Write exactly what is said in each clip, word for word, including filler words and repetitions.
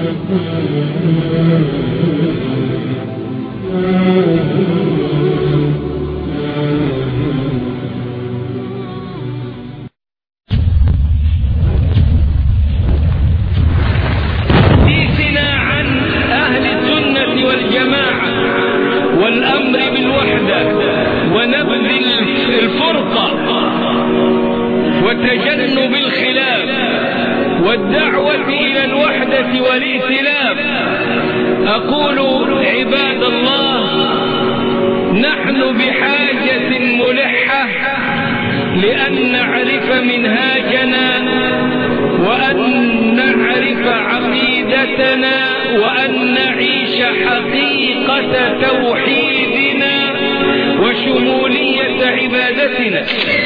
وتجنب الخلاف والدعوة إلى الوحدة والائتلاف. أقول عباد الله، نحن بحاجة ملحة لأن نعرف منهاجنا، وأن نعرف عقيدتنا، وأن نعيش حقيقة توحيدنا وشمولية عبادتنا.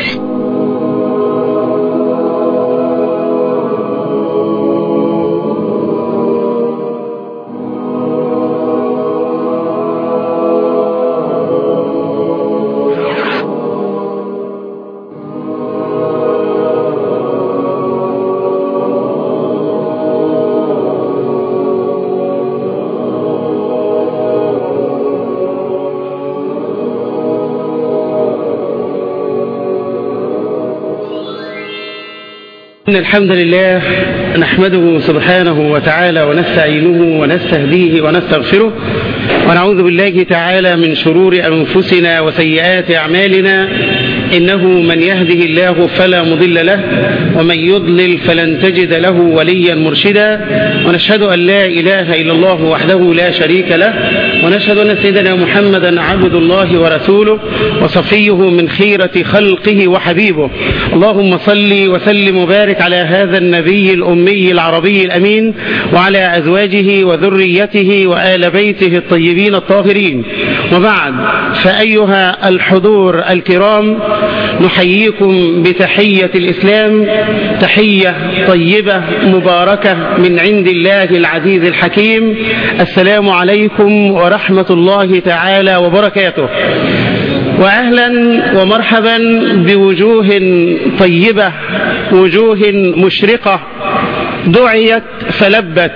إن الحمد لله نحمده سبحانه وتعالى ونستعينه ونستهديه ونستغفره، ونعوذ بالله تعالى من شرور أنفسنا وسيئات أعمالنا. إنه من يهده الله فلا مضل له، ومن يضلل فلن تجد له وليا مرشدا. ونشهد أن لا إله إلا الله وحده لا شريك له، ونشهد أن سيدنا محمدا عبد الله ورسوله وصفيه من خيرة خلقه وحبيبه. اللهم صل وسلم وبارك على هذا النبي الأمي العربي الأمين، وعلى أزواجه وذريته وآل بيته الطيبين الطاهرين. وبعد، فأيها الحضور الكرام، نحييكم بتحية الإسلام، تحية طيبة مباركة من عند الله العزيز الحكيم. السلام عليكم ورحمة الله تعالى وبركاته. وأهلا ومرحبا بوجوه طيبة، وجوه مشرقة، دعيت فلبت،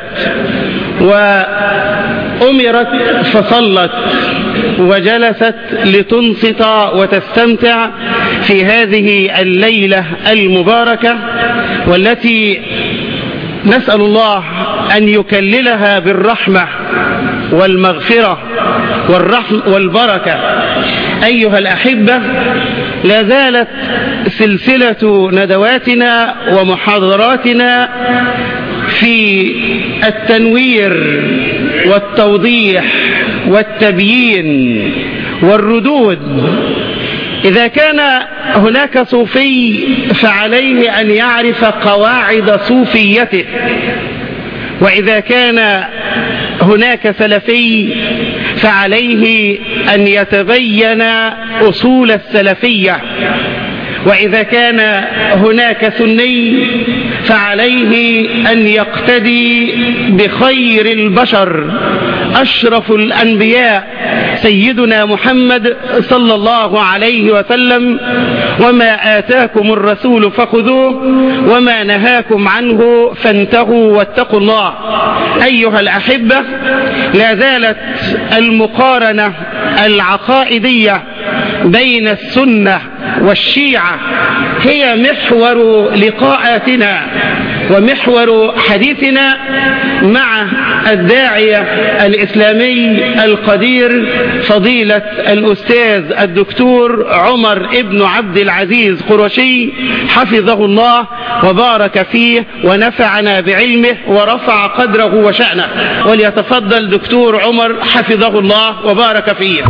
وأمرت فصلت، وجلست لتنصت وتستمتع في هذه الليلة المباركة، والتي نسأل الله أن يكللها بالرحمة والمغفرة والرحمة والبركة. أيها الأحبة، لا زالت سلسلة ندواتنا ومحاضراتنا في التنوير والتوضيح والتبيين والردود. إذا كان هناك صوفي فعليه أن يعرف قواعد صوفيته، وإذا كان هناك سلفي فعليه أن يتبين أصول السلفية، وإذا كان هناك سني فعليه أن يقتدي بخير البشر أشرف الأنبياء سيدنا محمد صلى الله عليه وسلم. وما آتاكم الرسول فخذوه، وما نهاكم عنه فانتهوا واتقوا الله. أيها الأحبة، لا زالت المقارنة العقائدية بين السنة والشيعة هي محور لقاءاتنا ومحور حديثنا مع الداعية الإسلامي القدير فضيلة الأستاذ الدكتور عمر ابن عبد العزيز قرشي، حفظه الله وبارك فيه ونفعنا بعلمه ورفع قدره وشأنه. وليتفضل دكتور عمر حفظه الله وبارك فيه.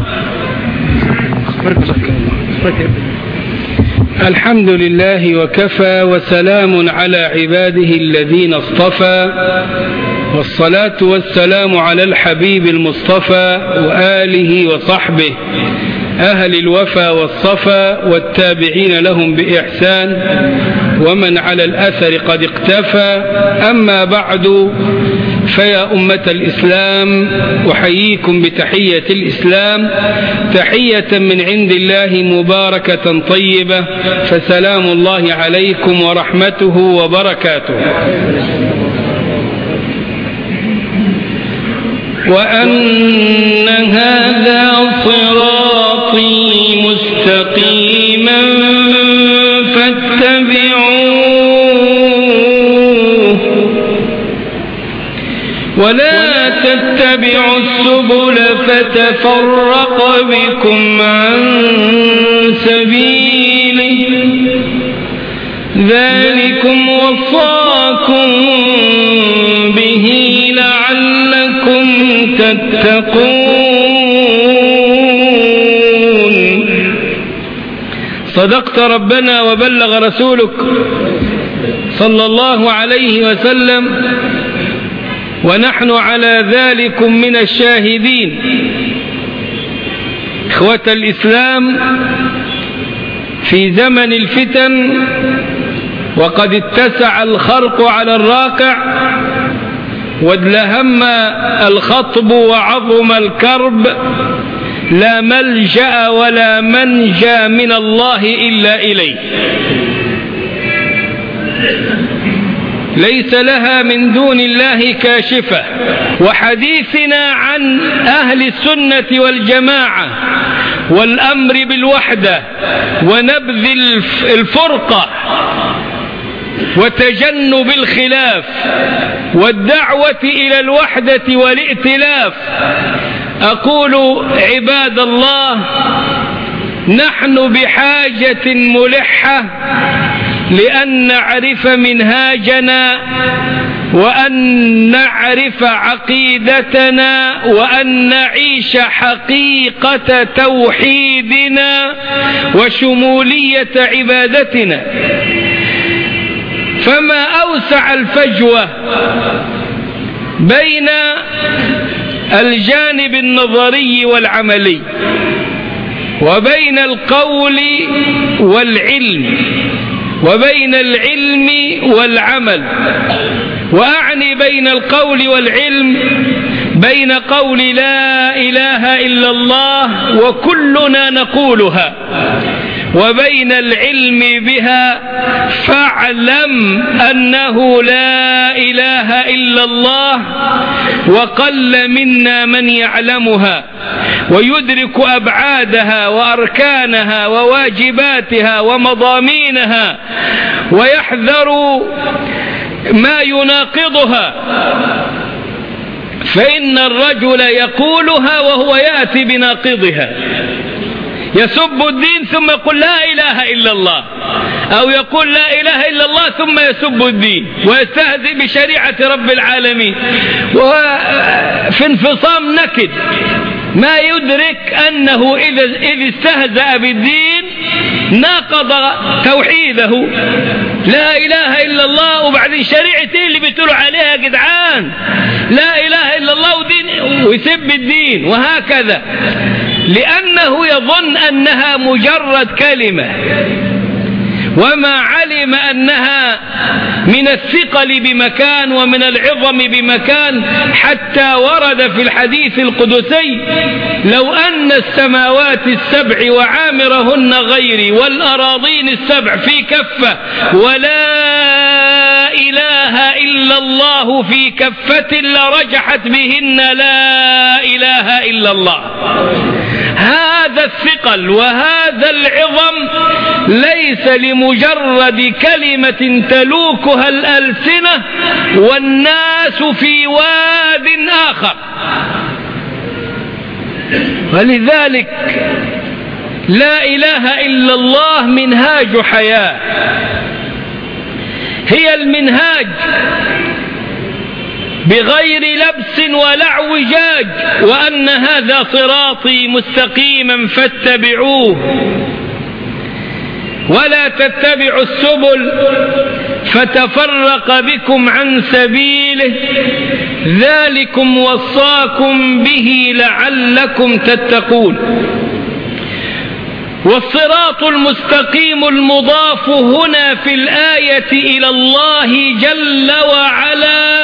الحمد لله وكفى، وسلام على عباده الذين اصطفى، والصلاة والسلام على الحبيب المصطفى وآله وصحبه أهل الوفا والصفا، والتابعين لهم بإحسان، ومن على الأثر قد اقتفى. أما بعد، فيا أمة الإسلام، أحييكم بتحية الإسلام، تحية من عند الله مباركة طيبة، فسلام الله عليكم ورحمته وبركاته. وأن هذا صراطي مستقيما فاتبعوه ولا تتبعوا السبل فتفرق بكم عن سبيله ذلكم وصاكم به لعلكم تتقون. صدقت ربنا وبلغ رسولك صلى الله عليه وسلم، ونحن على ذلك من الشاهدين. إخوة الإسلام، في زمن الفتن وقد اتسع الخرق على الراقع وادلهم الخطب وعظم الكرب، لا ملجأ ولا منجى من الله إلا إليه، ليس لها من دون الله كاشفة. وحديثنا عن أهل السنة والجماعة والأمر بالوحدة ونبذ الفرقة وتجنب الخلاف والدعوة إلى الوحدة والائتلاف. أقول عباد الله، نحن بحاجة ملحة لأن نعرف منهاجنا، وأن نعرف عقيدتنا، وأن نعيش حقيقة توحيدنا وشمولية عبادتنا. فما أوسع الفجوة بين الجانب النظري والعملي، وبين القول والعلم، وبين العلم والعمل. وأعني بين القول والعلم بين قول لا إله إلا الله وكلنا نقولها، وبين العلم بها فاعلم أنه لا إله إلا الله وقل منا من يعلمها ويدرك أبعادها وأركانها وواجباتها ومضامينها ويحذر ما يناقضها. فإن الرجل يقولها وهو يأتي بناقضها، يسب الدين ثم يقول لا إله إلا الله، أو يقول لا إله إلا الله ثم يسب الدين ويستهزئ بشريعة رب العالمين، وهو في انفصام نكد، ما يدرك أنه إذا إذ استهزأ بالدين ناقض توحيده. لا إله إلا الله وبعدين شريعتين اللي بتقولوا عليها يا جدعان، لا إله إلا الله ودين، ويسب الدين، وهكذا، لأنه يظن أنها مجرد كلمة، وما علم أنها من الثقل بمكان ومن العظم بمكان، حتى ورد في الحديث القدسي: لو أن السماوات السبع وعامرهن غيري والأراضين السبع في كفة ولا إله إلا الله في كفة لرجحت بهن لا إله إلا الله. هذا الثقل وهذا العظم ليس لمجرد كلمة تلوكها الألسنة والناس في واد آخر. ولذلك لا إله إلا الله منهاج حياة، هي المنهاج بغير لبس ولا اعوجاج، وأن هذا صراطي مستقيما فاتبعوه ولا تتبعوا السبل فتفرق بكم عن سبيله ذلكم وصاكم به لعلكم تتقون. والصراط المستقيم المضاف هنا في الآية إلى الله جل وعلا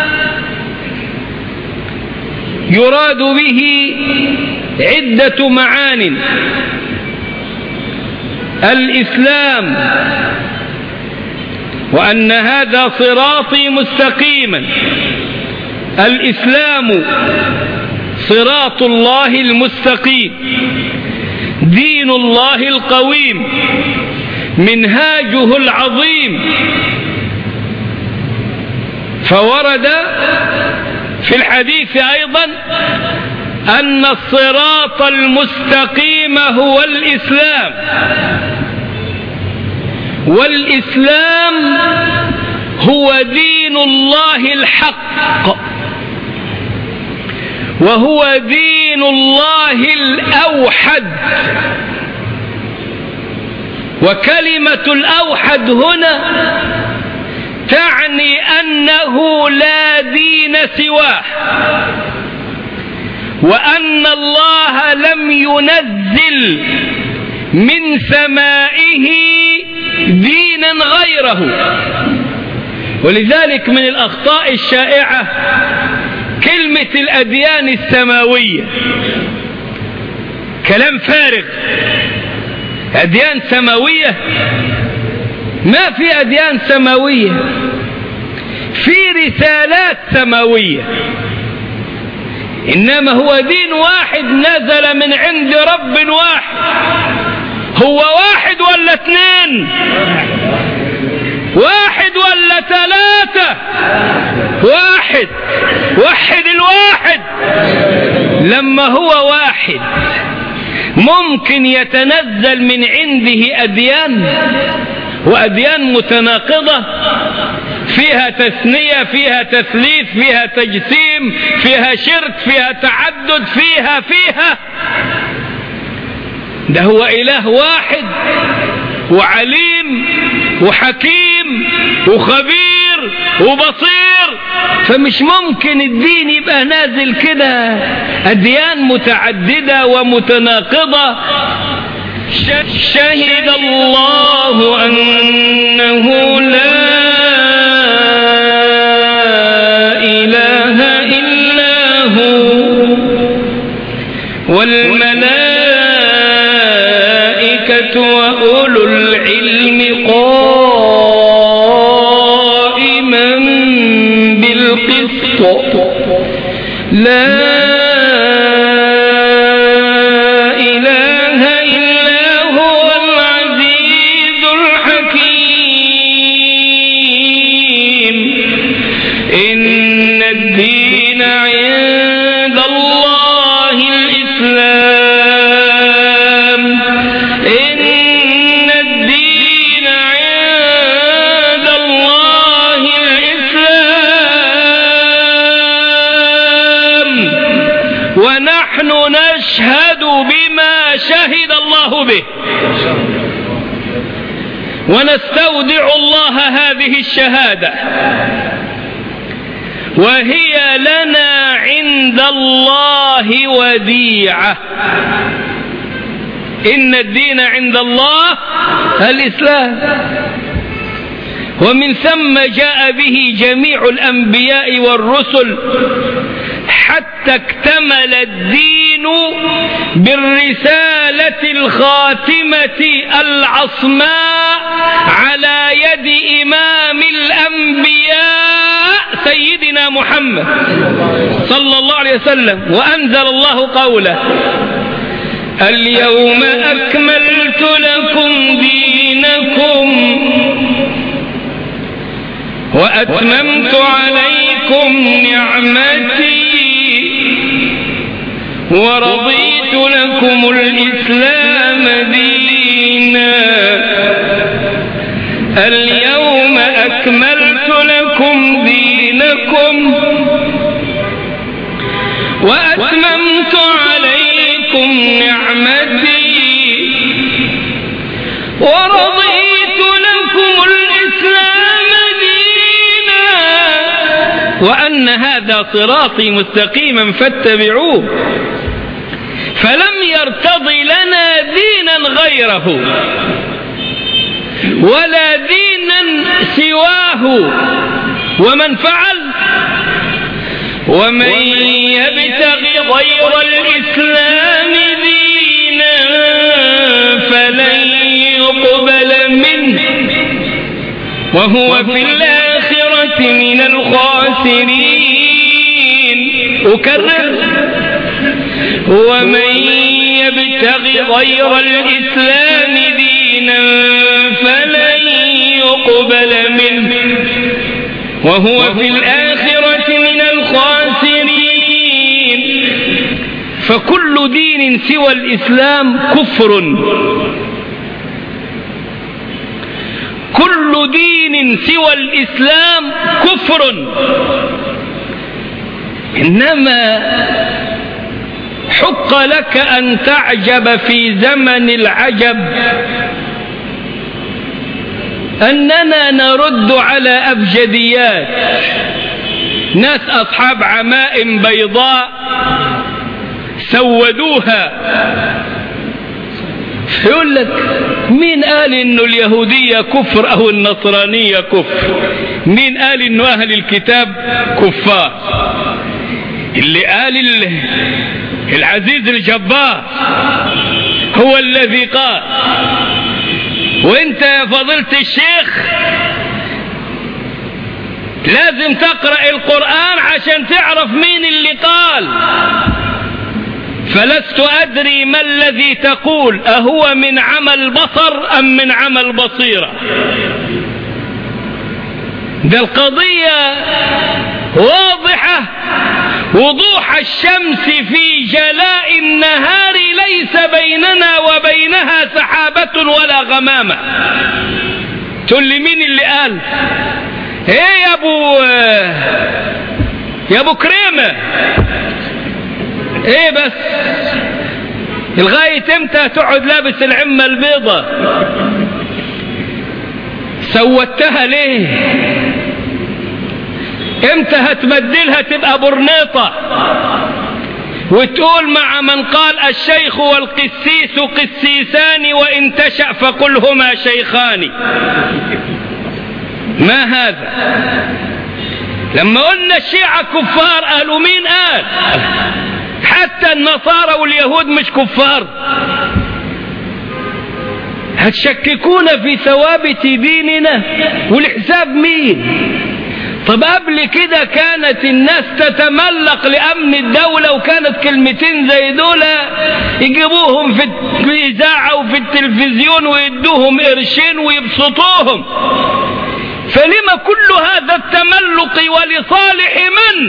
يراد به عدة معان: الإسلام، وأن هذا صراطي مستقيما. الإسلام صراط الله المستقيم، دين الله القويم، منهاجه العظيم. فورد في الحديث أيضا أن الصراط المستقيم هو الإسلام، والإسلام هو دين الله الحق، وهو دين الله الأوحد. وكلمة الأوحد هنا تعني أنه لا دين سواه، وأن الله لم ينزل من سمائه دينا غيره. ولذلك من الأخطاء الشائعة كلمة الأديان السماوية، كلام فارغ. أديان سماوية؟ ما في أديان سماوية، في رسالات سماوية، إنما هو دين واحد نزل من عند رب واحد. هو واحد ولا اثنين؟ واحد ولا ثلاثة؟ واحد. وحد الواحد. لما هو واحد ممكن يتنزل من عنده أديان، وأديان متناقضة، فيها تثنية، فيها تثليث، فيها تجسيم، فيها شرك، فيها تعدد، فيها فيها ده هو إله واحد وعليم وحكيم وخبير وبصير. فمش ممكن الدين يبقى نازل كده أديان متعددة ومتناقضة. شهد الله أنه لا إله إلا هو والملائكة وأولو العلم قائما بالقسط لا نشهد بما شهد الله به، ونستودع الله هذه الشهادة، وهي لنا عند الله وديعة. إن الدين عند الله الإسلام، ومن ثم جاء به جميع الأنبياء والرسل حتى اكتمل الدين بالرسالة الخاتمة العصماء على يد إمام الأنبياء سيدنا محمد صلى الله عليه وسلم. وأنزل الله قوله: اليوم أكملت لكم دينكم وأتممت عليكم نعمتي ورضيت لكم الإسلام دينا. اليوم أكملت لكم دينكم وأتممت عليكم نعمتي ورضيت لكم الإسلام دينا، وأن هذا صراطي مستقيما فاتبعوه. فلم يرتضي لنا دينا غيره ولا دينا سواه. ومن فعل ومن يبتغي غير الإسلام دينا فلن يقبل منه وهو في الآخرة من الخاسرين. أكرر: ومن يبتغي غير الإسلام دينا فلن يقبل منه وهو في الآخرة من الخاسرين. فكل دين سوى الإسلام كفر، كل دين سوى الإسلام كفر. إنما حق لك أن تعجب في زمن العجب أننا نرد على أبجديات، ناس أصحاب عمائم بيضاء سودوها. يقول لك مين قال إنه اليهودية كفر أو النصرانية كفر؟ مين قال إنه أهل الكتاب كفار؟ اللي قال العزيز الجبار هو الذي قال. وانت يا فضيلة الشيخ لازم تقرأ القرآن عشان تعرف مين اللي قال. فلست أدري ما الذي تقول، أهو من عمل بصر أم من عمل بصيرة؟ ده القضية واضحة وضوح الشمس في جلاء النهار، ليس بيننا وبينها سحابة ولا غمامة. تقول لي مين اللي قال؟ ايه يا ابو يا ابو كريمة، ايه بس لغاية امتى تقعد لابس العمة البيضة؟ سوتها ليه؟ امتى هتبدلها تبقى برنيطة وتقول مع من قال الشيخ والقسيس قسيسان وإن تشأ فقل هما شيخان؟ ما هذا؟ لما قلنا الشيعة كفار قالوا مين قال؟ حتى النصارى واليهود مش كفار. هتشككون في ثوابت ديننا والحساب مين؟ طب قبل كده كانت الناس تتملق لأمن الدولة، وكانت كلمتين زي دول يجيبوهم في الإذاعة وفي التلفزيون ويدوهم قرشين ويبسطوهم. فلما كل هذا التملق ولصالح من؟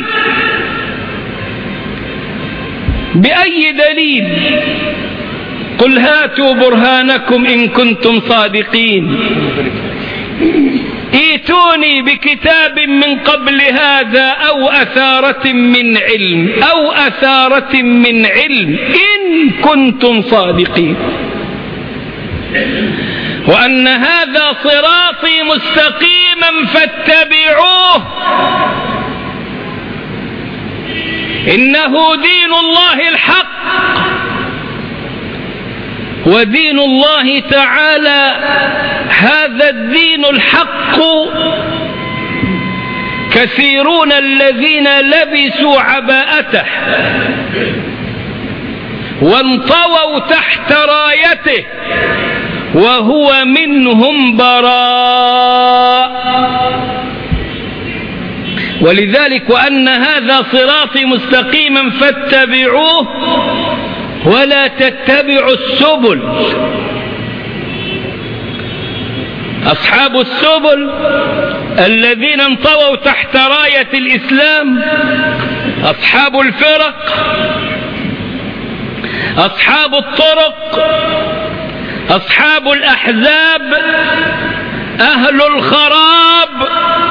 بأي دليل؟ قل هاتوا برهانكم إن كنتم صادقين. ائتوني بكتاب من قبل هذا أو أثارة من علم أو أثارة من علم إن كنتم صادقين. وأن هذا صراطي مستقيما فاتبعوه إنه دين الله الحق. ودين الله تعالى هذا الدين الحق. كثيرون الذين لبسوا عباءته وانطووا تحت رايته وهو منهم براء. ولذلك وأن هذا صراطي مستقيما فاتبعوه ولا تتبعوا السبل. أصحاب السبل الذين انطووا تحت راية الإسلام، أصحاب الفرق، أصحاب الطرق، أصحاب الأحزاب، أهل الخراب،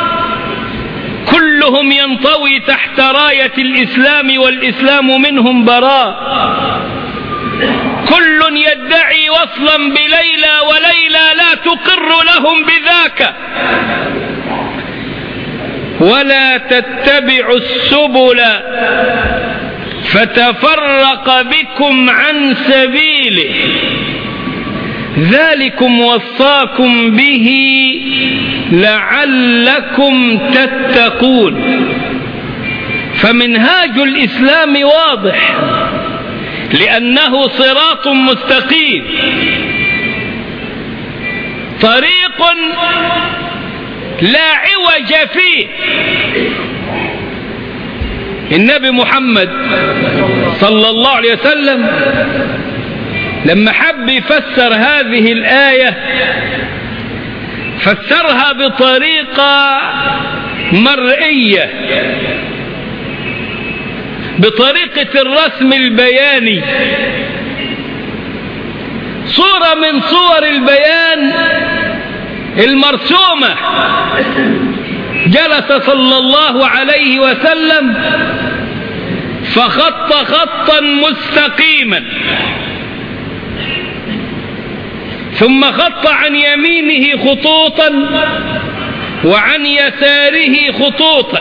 كلهم ينطوي تحت راية الإسلام والإسلام منهم براء. كل يدعي وصلا بليلى وليلى لا تقر لهم بذاك. ولا تتبعوا السبل فتفرق بكم عن سبيله ذلكم وصاكم به لعلكم تتقون. فمنهاج الإسلام واضح لأنه صراط مستقيم، طريق لا عوج فيه. النبي محمد صلى الله عليه وسلم لما حب يفسر هذه الآية فسرها بطريقة مرئية، بطريقة الرسم البياني، صورة من صور البيان المرسومة. جلس صلى الله عليه وسلم فخط خطا مستقيما، ثم خط عن يمينه خطوطا وعن يساره خطوطا،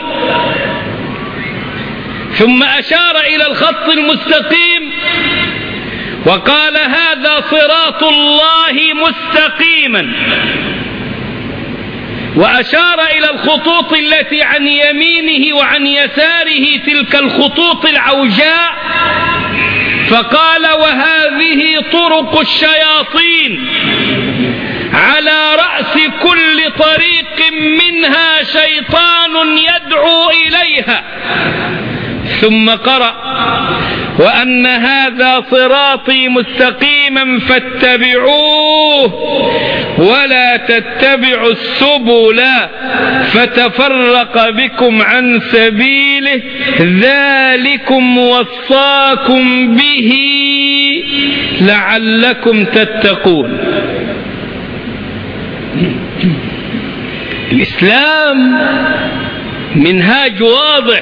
ثم أشار إلى الخط المستقيم وقال هذا صراط الله مستقيما، وأشار إلى الخطوط التي عن يمينه وعن يساره تلك الخطوط العوجاء فقال وهذه طرق الشياطين، على رأس كل طريق منها شيطان يدعو إليها. ثم قرأ وأن هذا صراطي مستقيما فاتبعوه ولا تتبعوا السبل فتفرق بكم عن سبيله ذلكم وصاكم به لعلكم تتقون. الإسلام منهاج واضح،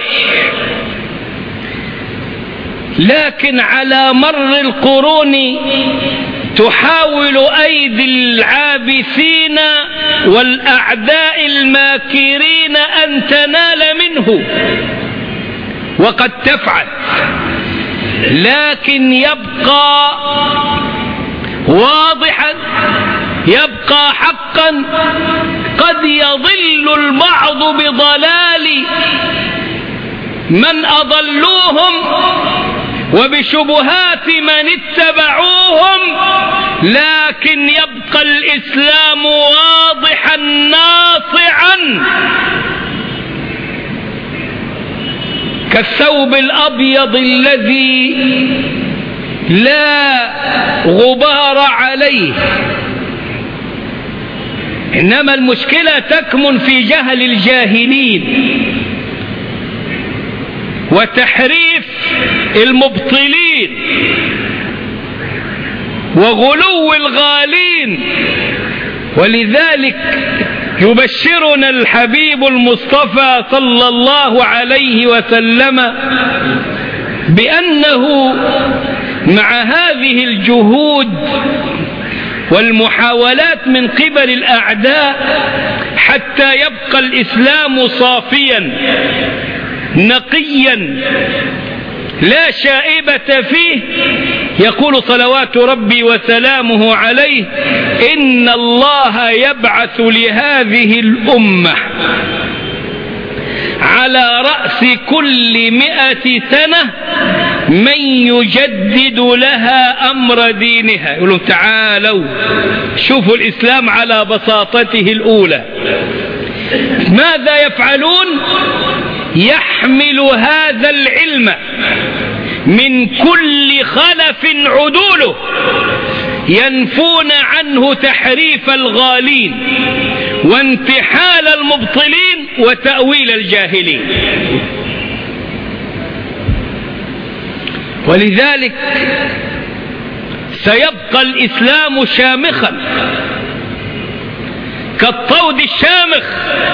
لكن على مر القرون تحاول أيدي العابثين والأعداء الماكرين أن تنال منه، وقد تفعل، لكن يبقى واضحا، يبقى حقا. قد يضل البعض بضلال من أضلوهم وبشبهات من اتبعوهم، لكن يبقى الإسلام واضحا ناصعا كالثوب الأبيض الذي لا غبار عليه. إنما المشكلة تكمن في جهل الجاهلين وتحريف المبطلين وغلو الغالين. ولذلك يبشرنا الحبيب المصطفى صلى الله عليه وسلم بأنه مع هذه الجهود والمحاولات من قبل الأعداء حتى يبقى الإسلام صافيا نقيا لا شائبة فيه، يقول صلوات ربي وسلامه عليه إن الله يبعث لهذه الأمة على رأس كل مئة سنة من يجدد لها أمر دينها. يقولون تعالوا شوفوا الإسلام على بساطته الأولى، ماذا يفعلون؟ يحمل هذا العلم من كل خلف عدوله، ينفون عنه تحريف الغالين وانتحال المبطلين وتأويل الجاهلين. ولذلك سيبقى الإسلام شامخا كالطود الشامخ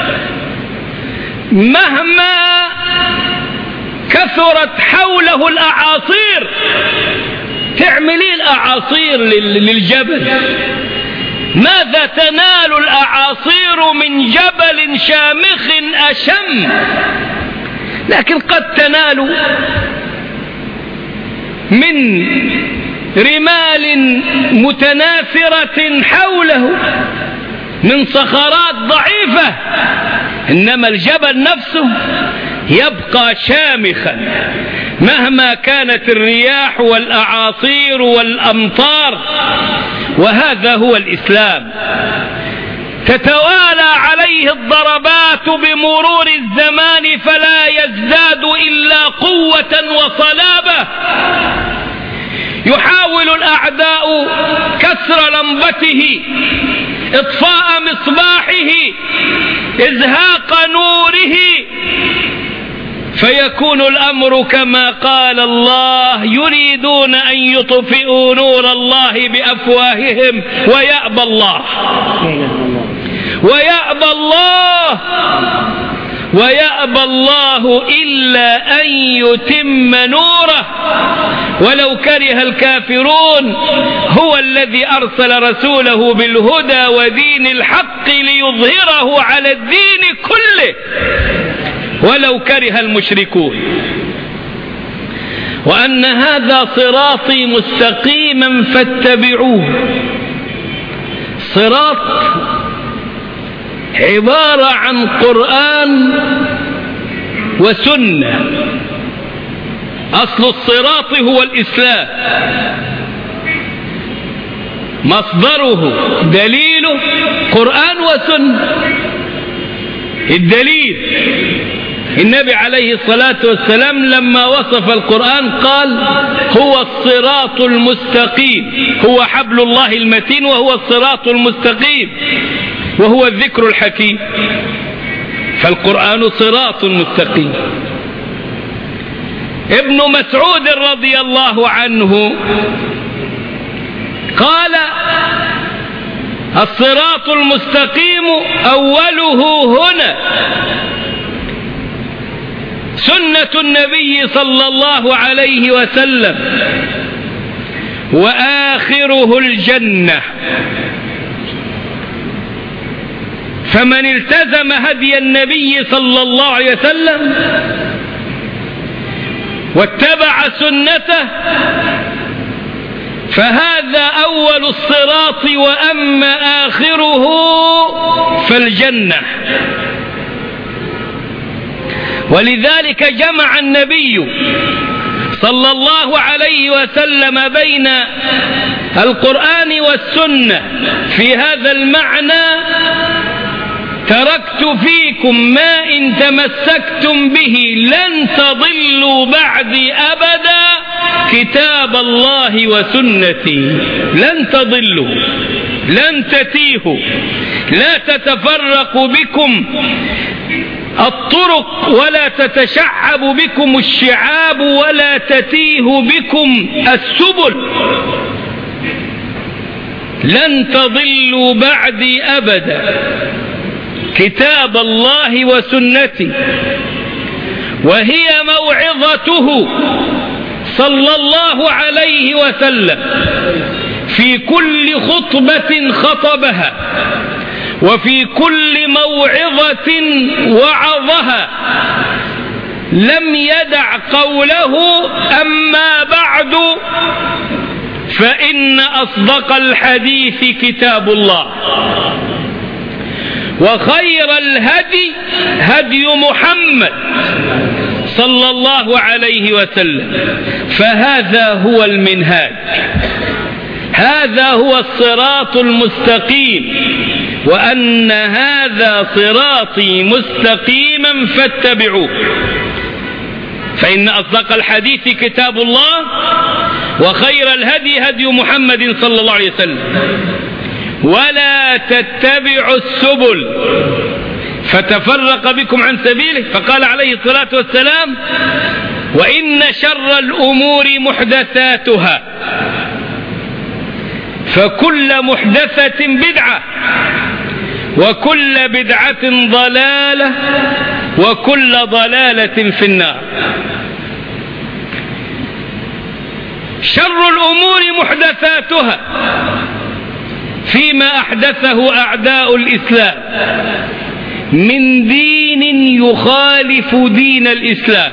مهما كثرت حوله الأعاصير. تعملي الأعاصير للجبل، ماذا تنال الأعاصير من جبل شامخ أشم؟ لكن قد تنال من رمال متناثرة حوله من صخرات ضعيفة، إنما الجبل نفسه يبقى شامخا مهما كانت الرياح والأعاصير والأمطار. وهذا هو الإسلام، تتوالى عليه الضربات بمرور الزمان فلا يزداد إلا قوة وصلابة. يحاول الأعداء كسر لمبته، إطفاء مصباحه، إزهاق نوره، فيكون الأمر كما قال الله: يريدون أن يطفئوا نور الله بأفواههم ويأبى الله ويأبى الله ويأبى الله إلا أن يتم نوره ولو كره الكافرون. هو الذي أرسل رسوله بالهدى ودين الحق ليظهره على الدين كله ولو كره المشركون. وأن هذا صراطي مستقيما فاتبعوه. صراط عبارة عن قرآن وسنة. أصل الصراط هو الإسلام، مصدره دليله قرآن وسنة. الدليل النبي عليه الصلاة والسلام لما وصف القرآن قال: هو الصراط المستقيم، هو حبل الله المتين وهو الصراط المستقيم وهو الذكر الحكيم. فالقرآن صراط مستقيم. ابن مسعود رضي الله عنه قال: الصراط المستقيم أوله هنا سنة النبي صلى الله عليه وسلم، وآخره الجنة. فمن التزم هدي النبي صلى الله عليه وسلم واتبع سنته فهذا أول الصراط، وأما آخره فالجنة. ولذلك جمع النبي صلى الله عليه وسلم بين القرآن والسنة في هذا المعنى: تركت فيكم ما إن تمسكتم به لن تضلوا بعدي أبدا كتاب الله وسنتي. لن تضلوا، لن تتيهوا، لا تتفرق بكم الطرق ولا تتشعب بكم الشعاب ولا تتيه بكم السبل. لن تضلوا بعدي أبدا كتاب الله وسنتي. وهي موعظته صلى الله عليه وسلم في كل خطبة خطبها وفي كل موعظة وعظها. لم يدع قوله: أما بعد فإن أصدق الحديث كتاب الله، وخير الهدي هدي محمد صلى الله عليه وسلم. فهذا هو المنهاج، هذا هو الصراط المستقيم. وأن هذا صراطي مستقيما فاتبعوه. فإن أصدق الحديث كتاب الله، وخير الهدي هدي محمد صلى الله عليه وسلم. ولا تتبعوا السبل فتفرق بكم عن سبيله. فقال عليه الصلاة والسلام: وإن شر الأمور محدثاتها، فكل محدثة بدعة، وكل بدعة ضلالة، وكل ضلالة في النار. شر الأمور محدثاتها فيما أحدثه أعداء الإسلام من دين يخالف دين الإسلام.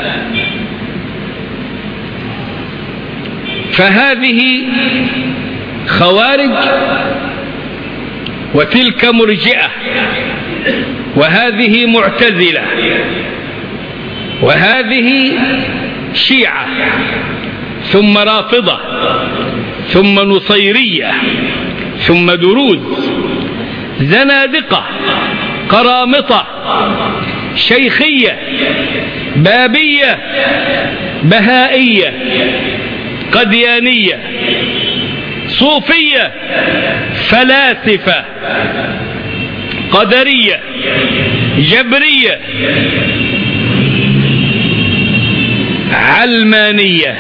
فهذه خوارج، وتلك مرجئة، وهذه معتزلة، وهذه شيعة، ثم رافضة، ثم نصيرية، ثم دروز، زنادقة، قرامطة، شيخية، بابية، بهائية، قديانية، صوفية، فلاسفة، قدرية، جبرية، علمانية،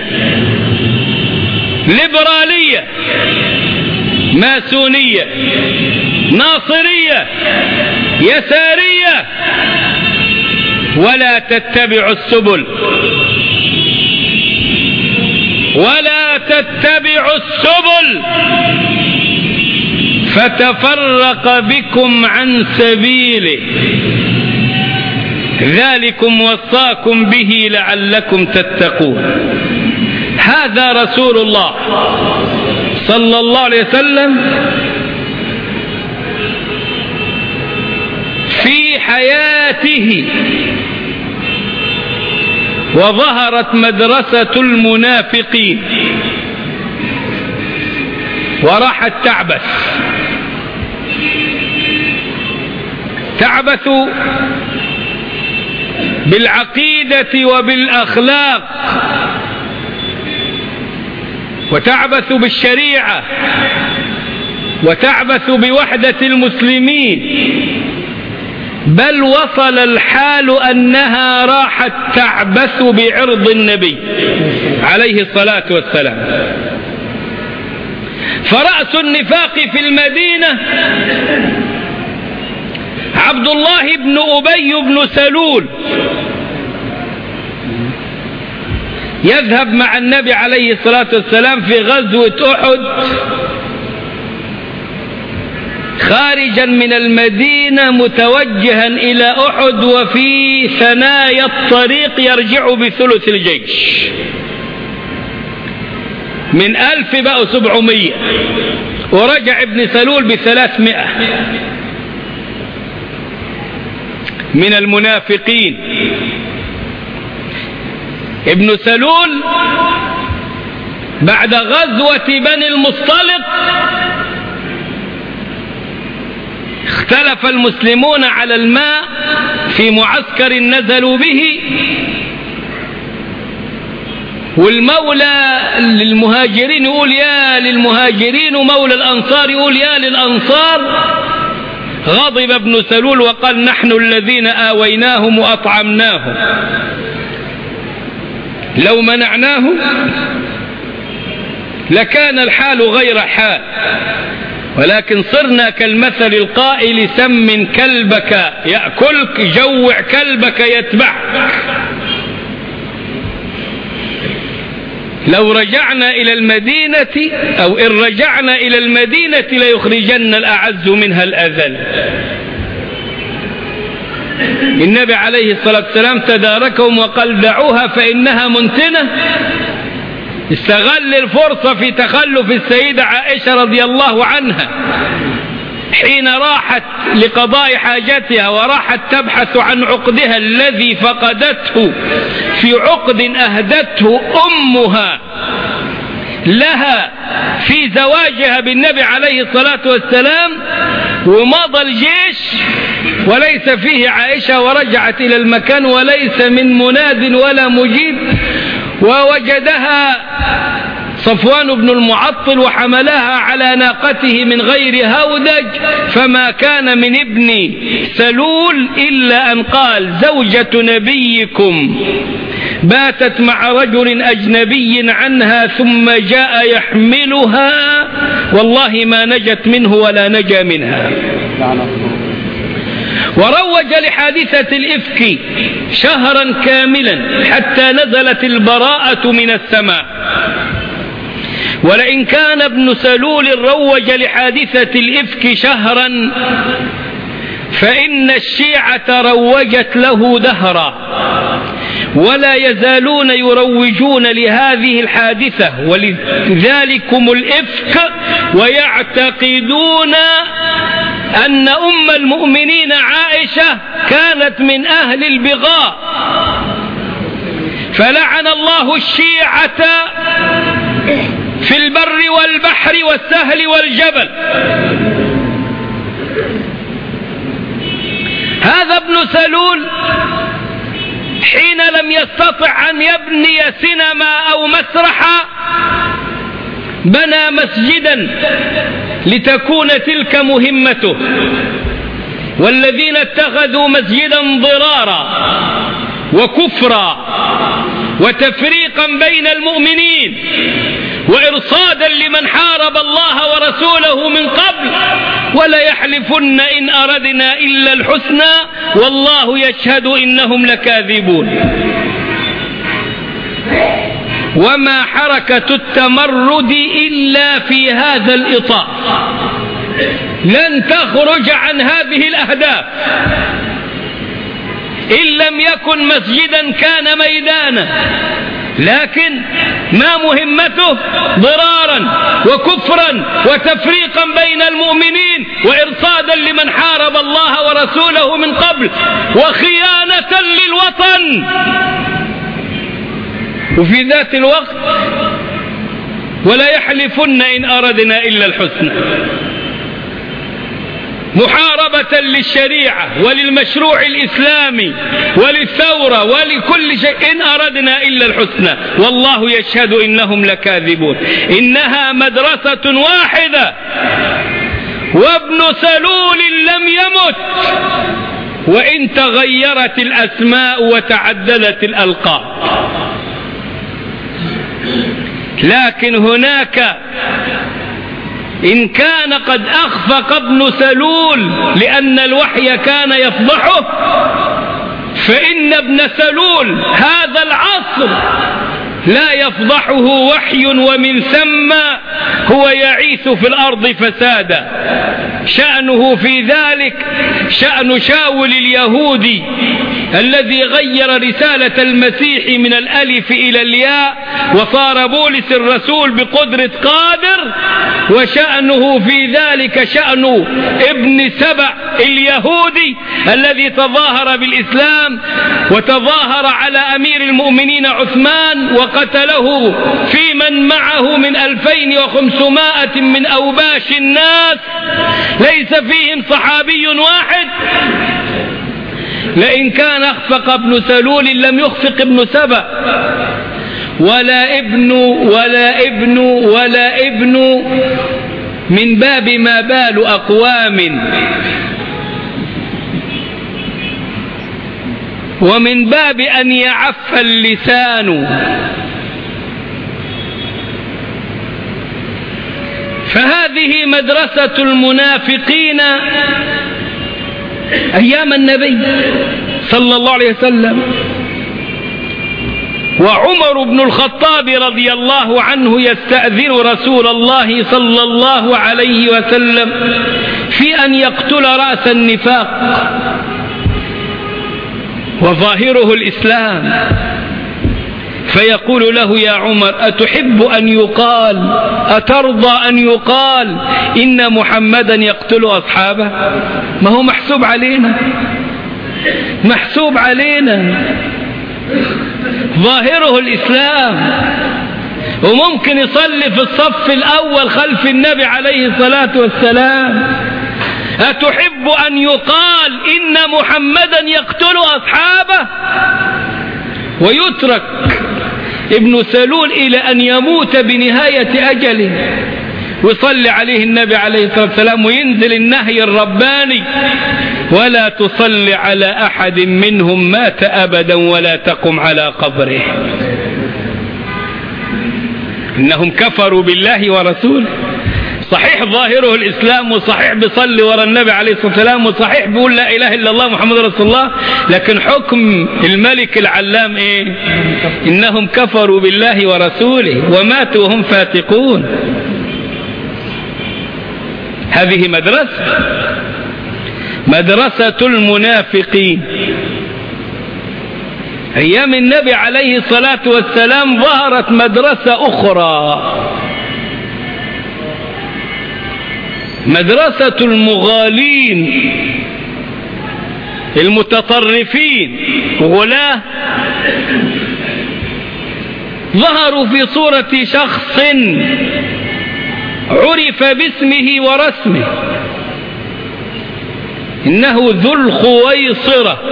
ليبرالية، ماسونية، ناصرية، يسارية. ولا تتبعوا السبل ولا تتبعوا السبل فتفرق بكم عن سبيله ذلكم وصاكم به لعلكم تتقون. هذا رسول الله صلى الله عليه وسلم في حياته. وظهرت مدرسة المنافقين وراحت تعبث تعبث بالعقيدة وبالأخلاق، وتعبث بالشريعة، وتعبث بوحدة المسلمين، بل وصل الحال أنها راحت تعبث بعرض النبي عليه الصلاة والسلام. فرأس النفاق في المدينة عبد الله بن أبي بن سلول، يذهب مع النبي عليه الصلاة والسلام في غزوة أحد خارجا من المدينة متوجها إلى أحد، وفي ثنايا الطريق يرجع بثلث الجيش، من ألف بقوا سبعمية، ورجع ابن سلول بثلاثمائة من المنافقين. ابن سلول بعد غزوة بني المصطلق اختلف المسلمون على الماء في معسكر نزلوا به، والمولى للمهاجرين يقول يا للمهاجرين، ومولى الأنصار يقول يا للأنصار. غضب ابن سلول وقال نحن الذين آويناهم وأطعمناهم، لو منعناهم لكان الحال غير حال، ولكن صرنا كالمثل القائل سمن كلبك يأكلك جوع كلبك يتبعك. لو رجعنا إلى المدينة أو إن رجعنا إلى المدينة ليخرجن الأعز منها الأذل. النبي عليه الصلاة والسلام تداركهم وقال دعوها فإنها منتنة. استغل الفرصة في تخلف السيدة عائشة رضي الله عنها حين راحت لقضاء حاجتها وراحت تبحث عن عقدها الذي فقدته في عقد أهدته أمها لها في زواجها بالنبي عليه الصلاة والسلام، ومضى الجيش وليس فيه عائشة، ورجعت إلى المكان وليس من مناد ولا مجيب، ووجدها صفوان بن المعطل وحملها على ناقته من غير هودج، فما كان من ابن سلول إلا أن قال زوجة نبيكم باتت مع رجل أجنبي عنها ثم جاء يحملها والله ما نجت منه ولا نجا منها. وروج لحادثة الإفك شهرا كاملا حتى نزلت البراءة من السماء. ولئن كان ابن سلول روج لحادثة الإفك شهرا فإن الشيعة روجت له دهرا، ولا يزالون يروجون لهذه الحادثة ولذلكم الإفك، ويعتقدون أن أم المؤمنين عائشة كانت من أهل البغاء. فلعن الله الشيعة في البر والبحر والسهل والجبل. هذا ابن سلول حين لم يستطع أن يبني سينما أو مسرحا بنى مسجدا لتكون تلك مهمته. والذين اتخذوا مسجدا ضرارا وكفرا وتفريقا بين المؤمنين وإرصادا لمن حارب الله ورسوله من قبل ولا يحلفن إن أردنا إلا الحسنى والله يشهد إنهم لكاذبون. وما حركة التمرد إلا في هذا الإطار، لن تخرج عن هذه الأهداف إن لم يكن مسجدا كان ميدانا، لكن ما مهمته ضرارا وكفرا وتفريقا بين المؤمنين وإرصادا لمن حارب الله ورسوله من قبل وخيانة للوطن. وفي ذات الوقت ولا يحلفن إن أردنا إلا الحسنى، محاربة للشريعة وللمشروع الإسلامي وللثورة ولكل شيء إن أردنا إلا الحسنى والله يشهد إنهم لكاذبون. إنها مدرسة واحدة وابن سلول لم يمت وإن تغيرت الأسماء وتعددت الألقاب، لكن هناك إن كان قد أخفق ابن سلول لأن الوحي كان يفضحه، فإن ابن سلول هذا العصر لا يفضحه وحي ومن ثم هو يعيث في الأرض فسادا. شأنه في ذلك شأن شاول اليهودي الذي غير رسالة المسيح من الألف إلى الياء وصار بولس الرسول بقدرة قادر، وشأنه في ذلك شأن ابن سبع اليهودي الذي تظاهر بالإسلام وتظاهر على أمير المؤمنين عثمان وقتله في من معه من ألفين وخمسمائة من أوباش الناس ليس فيهم صحابي واحد. لئن كان أخفق ابن سلول لم يخفق ابن سبأ ولا ابن ولا ابن ولا ابن من باب ما بال أقوام ومن باب أن يعف اللسان. فهذه مدرسة المنافقين أيام النبي صلى الله عليه وسلم. وعمر بن الخطاب رضي الله عنه يستأذن رسول الله صلى الله عليه وسلم في أن يقتل رأس النفاق وظاهره الإسلام، فيقول له يا عمر أتحب أن يقال أترضى أن يقال إن محمدا يقتل أصحابه؟ ما هو محسوب علينا محسوب علينا ظاهره الإسلام، وممكن يصلي في الصف الأول خلف النبي عليه الصلاة والسلام. أتحب أن يقال إن محمدا يقتل أصحابه؟ ويترك ابن سلول إلى أن يموت بنهاية أجله ويصلي عليه النبي عليه الصلاة والسلام وينزل النهي الرباني ولا تصلي على أحد منهم مات أبدا ولا تقم على قبره. إنهم كفروا بالله ورسوله. صحيح ظاهره الإسلام وصحيح بيصلي وراء النبي عليه الصلاة والسلام وصحيح بيقول لا إله إلا الله محمد رسول الله، لكن حكم الملك العلام إيه؟ إنهم كفروا بالله ورسوله وماتوا وهم فاتقون. هذه مدرسة مدرسة المنافقين. أيام النبي عليه الصلاة والسلام ظهرت مدرسة أخرى، مدرسة المغالين المتطرفين غلاة، ظهروا في صورة شخص عرف باسمه ورسمه إنه ذو الخويصرة.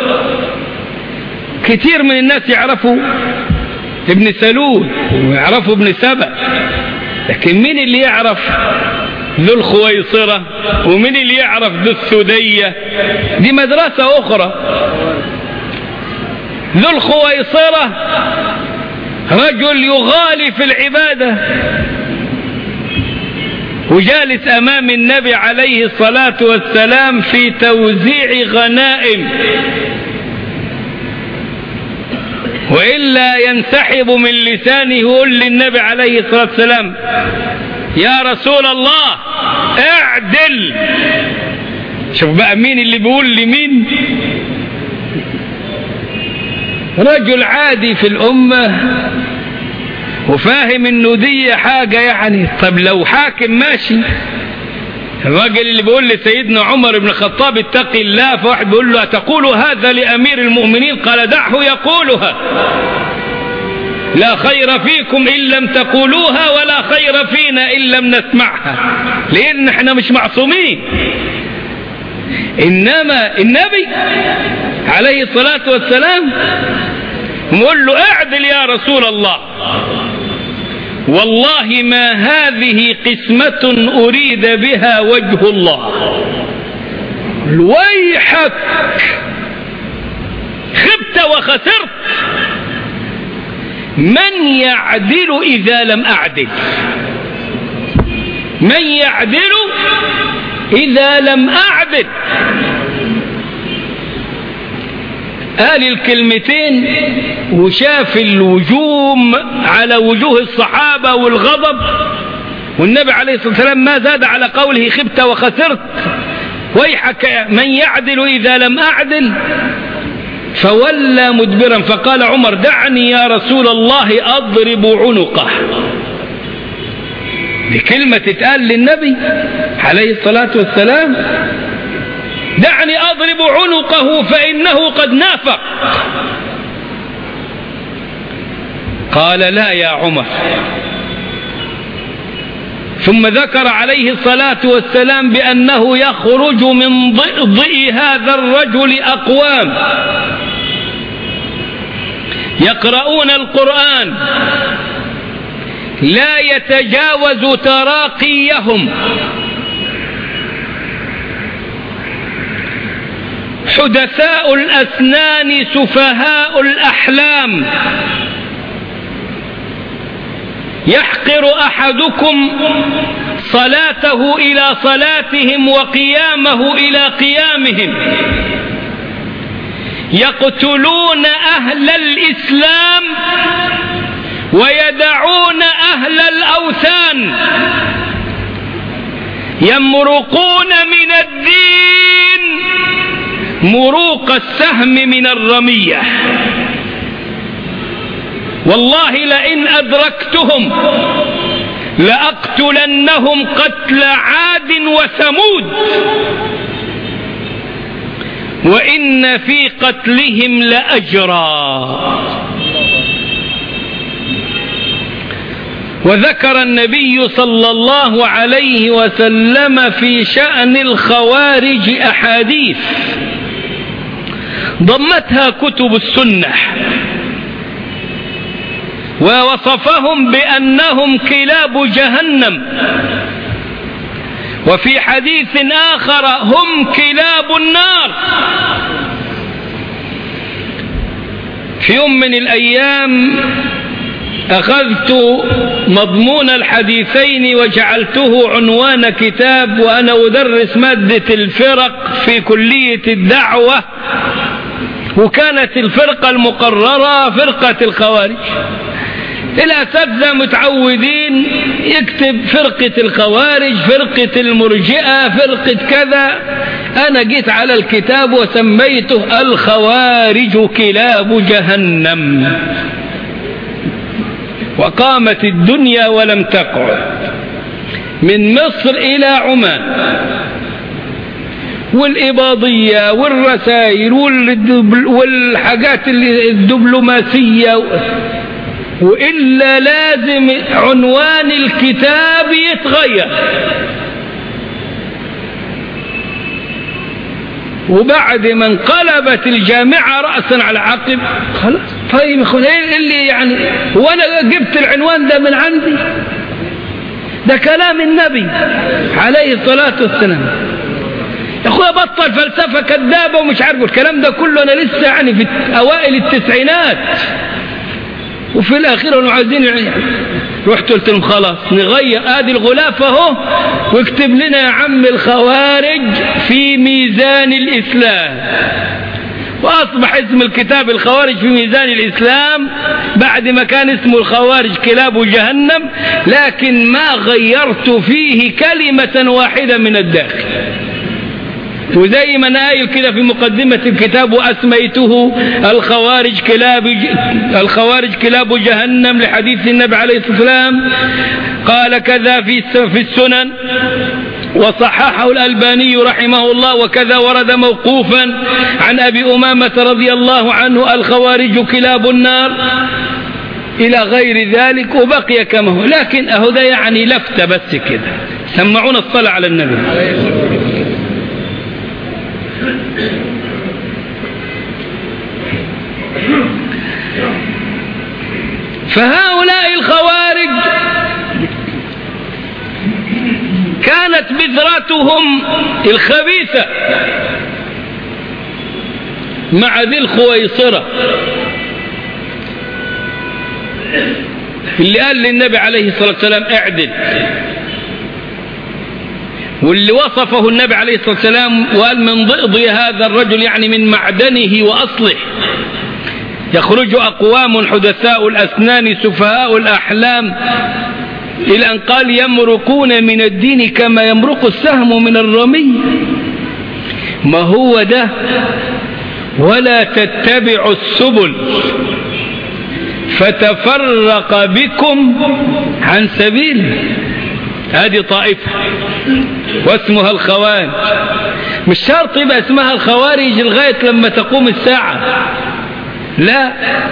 كتير من الناس يعرفوا ابن سلول ويعرفوا ابن سبأ، لكن مين اللي يعرف ذو الخويصرة ومين اللي يعرف ذو السدية؟ دي مدرسة أخرى. ذو الخويصرة رجل يغالي في العبادة، وجالس أمام النبي عليه الصلاة والسلام في توزيع غنائم، وإلا ينسحب من لسانه يقول للنبي عليه الصلاة والسلام: يا رسول الله اعدل. شوف بقى مين اللي بيقول لمين. رجل عادي في الأمة وفاهم انه دي حاجة يعني. طب لو حاكم ماشي، الراجل اللي بيقول لسيدنا عمر بن الخطاب اتق الله، فواحد بيقول له: أتقول هذا لأمير المؤمنين؟ قال: دعه يقولها، لا خير فيكم إن لم تقولوها ولا خير فينا إن لم نسمعها، لأن احنا مش معصومين. إنما النبي عليه الصلاة والسلام يقول له: اعدل يا رسول الله، والله ما هذه قسمة أريد بها وجه الله. ويحك، خبت وخسرت. من يعدل إذا لم أعدل؟ من يعدل إذا لم أعدل؟ قال الكلمتين وشاف الوجوم على وجوه الصحابة والغضب، والنبي عليه الصلاة والسلام ما زاد على قوله: خبت وخسرت. ويحك من يعدل إذا لم أعدل؟ فولى مدبرا، فقال عمر: دعني يا رسول الله أضرب عنقه. دي كلمة تتقال للنبي عليه الصلاة والسلام: دعني أضرب عنقه فإنه قد نافق. قال: لا يا عمر. ثم ذكر عليه الصلاة والسلام بأنه يخرج من ضئضئ هذا الرجل أقوام يقرؤون القرآن لا يتجاوز تراقيهم، حدثاء الأسنان سفهاء الأحلام، يحقر أحدكم صلاته إلى صلاتهم وقيامه إلى قيامهم، يقتلون أهل الإسلام ويدعون أهل الأوثان، يمرقون من الدين مروق السهم من الرمية. والله لئن أدركتهم لأقتلنهم قتل عاد وثمود، وإن في قتلهم لأجرا. وذكر النبي صلى الله عليه وسلم في شأن الخوارج أحاديث ضمتها كتب السنة، ووصفهم بأنهم كلاب جهنم، وفي حديث آخر هم كلاب النار. في يوم من الأيام أخذت مضمون الحديثين وجعلته عنوان كتاب، وأنا أدرس مادة الفرق في كلية الدعوة، وكانت الفرقة المقررة فرقة الخوارج. الأساتذة متعودين يكتب فرقة الخوارج، فرقة المرجئة، فرقة كذا. أنا جيت على الكتاب وسميته الخوارج كلاب جهنم. وقامت الدنيا ولم تقعد، من مصر إلى عمان، والإباضية والرسائل والحاجات الدبلوماسية، وإلا لازم عنوان الكتاب يتغير. وبعد ما انقلبت الجامعة رأسا على عقب خلاص. طيب ايه اللي يعني وانا جبت العنوان ده من عندي؟ ده كلام النبي عليه الصلاة والسلام. يا اخويا بطل فلسفة كذابة ومش عارف الكلام ده كله. انا لسه يعني في اوائل التسعينات وفي الاخير انه عايزين يعني. رحت قلت لهم خلاص نغير ادي الغلاف اهو واكتب لنا يا عم الخوارج في ميزان الاسلام. واصبح اسم الكتاب الخوارج في ميزان الاسلام بعد ما كان اسمه الخوارج كلاب جهنم، لكن ما غيرت فيه كلمة واحدة من الداخل. وزي ما نايل كده في مقدمة الكتاب وأسميته الخوارج كلاب الخوارج كلاب جهنم لحديث النبي عليه الصلاة والسلام قال كذا في في السنن وصححه الألباني رحمه الله، وكذا ورد موقوفا عن أبي أمامة رضي الله عنه الخوارج كلاب النار إلى غير ذلك، وبقي كما هو. لكن أهو ده يعني لفتة بس كده. سمعونا الصلاة على النبي. فهؤلاء الخوارج كانت بذرتهم الخبيثة مع ذي الخويصرة اللي قال للنبي عليه الصلاة والسلام اعدل، واللي وصفه النبي عليه الصلاة والسلام وقال من ضئضي هذا الرجل يعني من معدنه وأصله يخرج أقوام حدثاء الأسنان سفهاء الأحلام، إلى أن قال يمرقون من الدين كما يمرق السهم من الرمي. ما هو ده؟ ولا تتبعوا السبل فتفرق بكم عن سبيله. هذه طائفة واسمها الخوارج. مش شرط يبقى اسمها الخوارج لغاية لما تقوم الساعة، لا،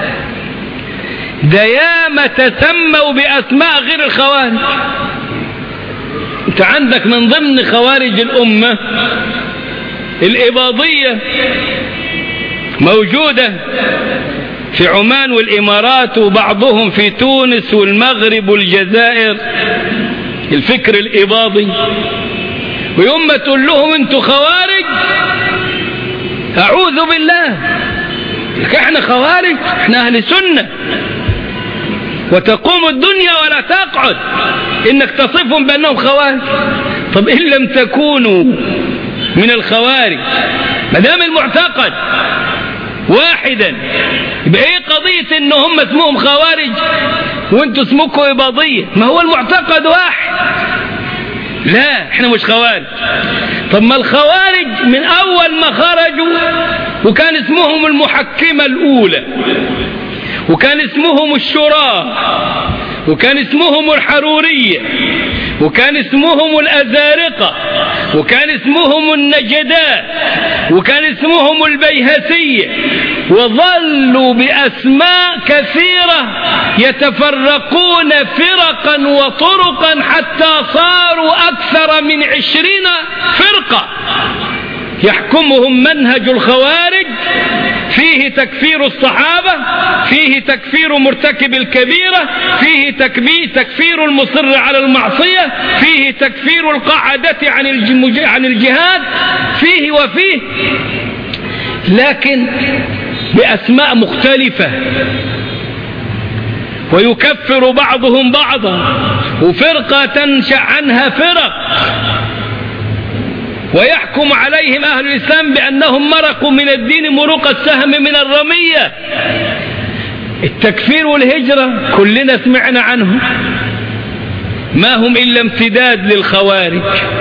ده ياما تسموا بأسماء غير الخوارج. انت عندك من ضمن خوارج الأمة الإباضية موجودة في عمان والإمارات وبعضهم في تونس والمغرب والجزائر، الفكر الإباضي. ويوم ما تقول لهم انتوا خوارج أعوذ بالله، احنا خوارج، احنا أهل سنة، وتقوم الدنيا ولا تقعد انك تصفهم بأنهم خوارج. طب إن لم تكونوا من الخوارج ما دام المعتقد واحدا، يبقى ايه قضية ان هم اسمهم خوارج وانتوا اسمكم إباضية؟ ما هو المعتقد واحد. لا، احنا مش خوارج. طب ما الخوارج من اول ما خرجوا وكان اسمهم المحكمة الاولى، وكان اسمهم الشراء، وكان اسمهم الحرورية، وكان اسمهم الأزارقة، وكان اسمهم النجدات، وكان اسمهم البيهسية، وظلوا بأسماء كثيرة يتفرقون فرقا وطرقا حتى صاروا أكثر من عشرين فرقة يحكمهم منهج الخوارج، فيه تكفير الصحابة، فيه تكفير مرتكب الكبيرة، فيه تكفير المصر على المعصية، فيه تكفير القاعدة عن الجهاد، فيه وفيه، لكن بأسماء مختلفة. ويكفر بعضهم بعضا، وفرقة تنشأ عنها فرق، ويحكم عليهم أهل الإسلام بأنهم مرقوا من الدين مروق السهم من الرمية. التكفير والهجرة كلنا سمعنا عنهم، ما هم إلا امتداد للخوارج.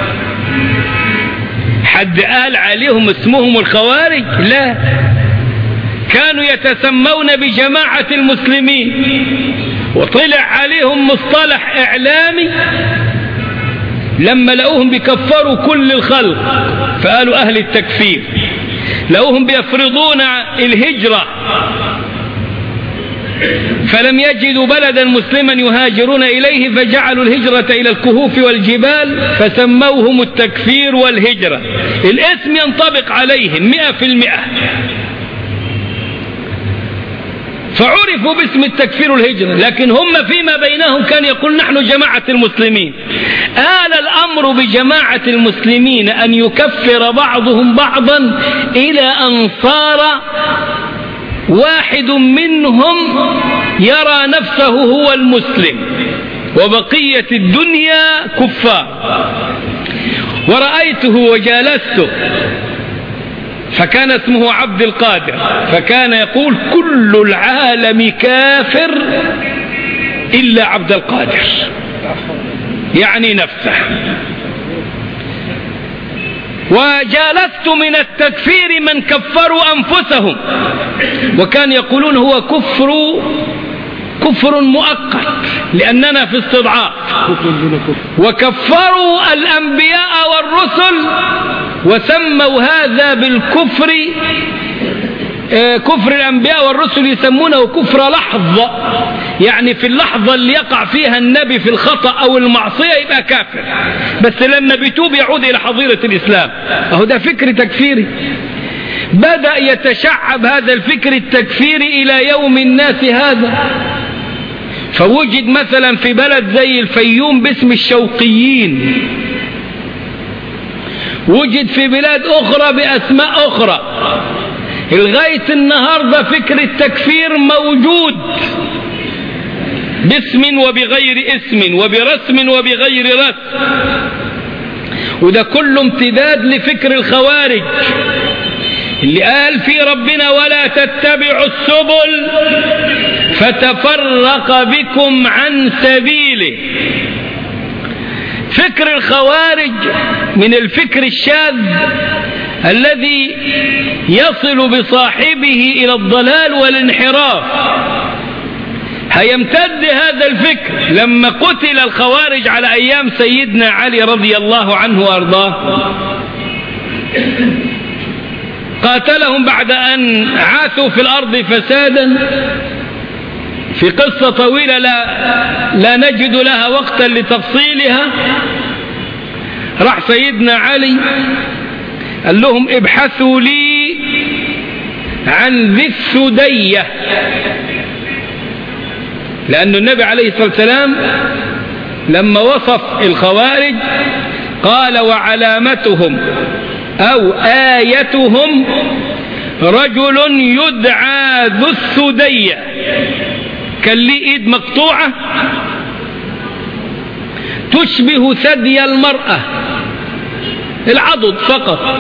حد قال عليهم اسمهم الخوارج؟ لا، كانوا يتسمون بجماعة المسلمين، وطلع عليهم مصطلح إعلامي لما لقوهم بيكفروا كل الخلق فقالوا أهل التكفير. لقوهم بيفرضون الهجرة فلم يجدوا بلدا مسلما يهاجرون إليه فجعلوا الهجرة إلى الكهوف والجبال فسموهم التكفير والهجرة. الاسم ينطبق عليهم مئة في المئة، فعرفوا باسم التكفير والهجرة، لكن هم فيما بينهم كان يقول نحن جماعة المسلمين. آل الأمر بجماعة المسلمين أن يكفر بعضهم بعضا إلى أن صار واحد منهم يرى نفسه هو المسلم وبقية الدنيا كفار. ورأيته وجالسته، فكان اسمه عبد القادر، فكان يقول كل العالم كافر إلا عبد القادر، يعني نفسه. وجالست من التكفير من كفروا أنفسهم، وكان يقولون هو كفر كفر مؤقت لأننا في استضعاف، وكفروا الأنبياء والرسل وسموا هذا بالكفر. كفر الأنبياء والرسل يسمونه كفر لحظة، يعني في اللحظة اللي يقع فيها النبي في الخطأ أو المعصية يبقى كافر، بس لما بيتوب يعود إلى حظيرة الإسلام. أهو ده فكر تكفيري. بدأ يتشعب هذا الفكر التكفيري إلى يوم الناس هذا، فوجد مثلا في بلد زي الفيوم باسم الشوقيين، وجد في بلاد أخرى بأسماء أخرى. لغاية النهاردة فكر التكفير موجود باسم وبغير اسم وبرسم وبغير رسم، وده كله امتداد لفكر الخوارج اللي قال في ربنا ولا تتبعوا السبل فتفرق بكم عن سبيله. فكر الخوارج من الفكر الشاذ الذي يصل بصاحبه إلى الضلال والانحراف. هيمتد هذا الفكر لما قتل الخوارج على أيام سيدنا علي رضي الله عنه وأرضاه، قاتلهم بعد أن عاثوا في الأرض فسادا في قصة طويلة لا, لا نجد لها وقتا لتفصيلها. راح سيدنا علي قال لهم ابحثوا لي عن ذي السدية، لأن النبي عليه الصلاة والسلام لما وصف الخوارج قال وعلامتهم أو آيتهم رجل يدعى ذو السدية، كان ليه ايد مقطوعة تشبه ثدي المرأة، العضد فقط،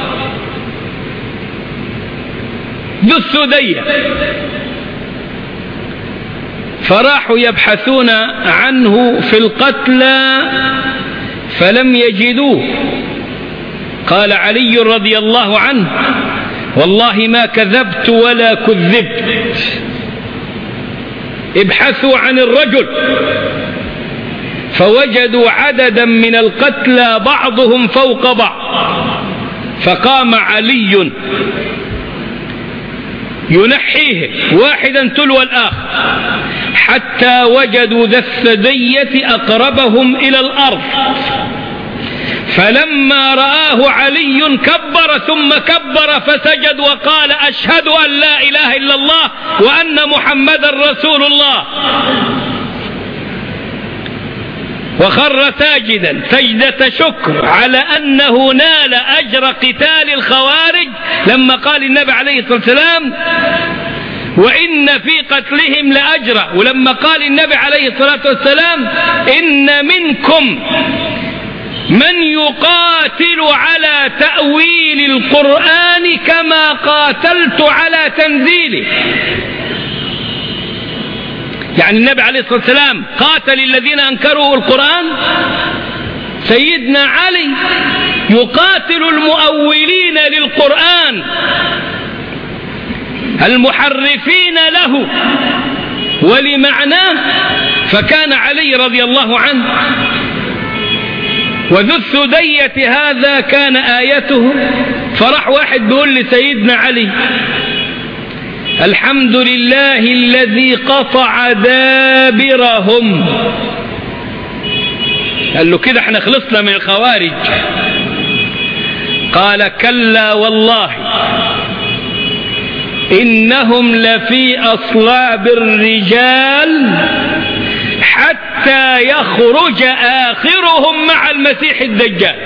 ذو السدية. فراحوا يبحثون عنه في القتلى فلم يجدوه. قال علي رضي الله عنه والله ما كذبت ولا كذبت، ابحثوا عن الرجل. فوجدوا عددا من القتلى بعضهم فوق بعض، فقام علي ينحيه واحدا تلو الآخر حتى وجدوا ذا الثدية أقربهم إلى الأرض. فلما رآه علي كبر ثم كبر فسجد وقال أشهد أن لا إله إلا الله وأن محمدا رسول الله، وخر ساجدا سجدة شكر على أنه نال أجر قتال الخوارج، لما قال النبي عليه الصلاة والسلام وإن في قتلهم لأجرا، ولما قال النبي عليه الصلاة والسلام إن منكم من يقاتل على تأويل القرآن كما قاتلت على تنزيله. يعني النبي عليه الصلاة والسلام قاتل الذين أنكروا القرآن، سيدنا علي يقاتل المؤولين للقرآن المحرفين له ولمعناه. فكان علي رضي الله عنه وذو السدية هذا كان آيته. فراح واحد بيقول لسيدنا علي الحمد لله الذي قطع دابرهم. قال له كده احنا خلصنا من الخوارج. قال كلا والله إنهم لفي أصلاب الرجال حتى يخرج آخرهم مع المسيح الدجال.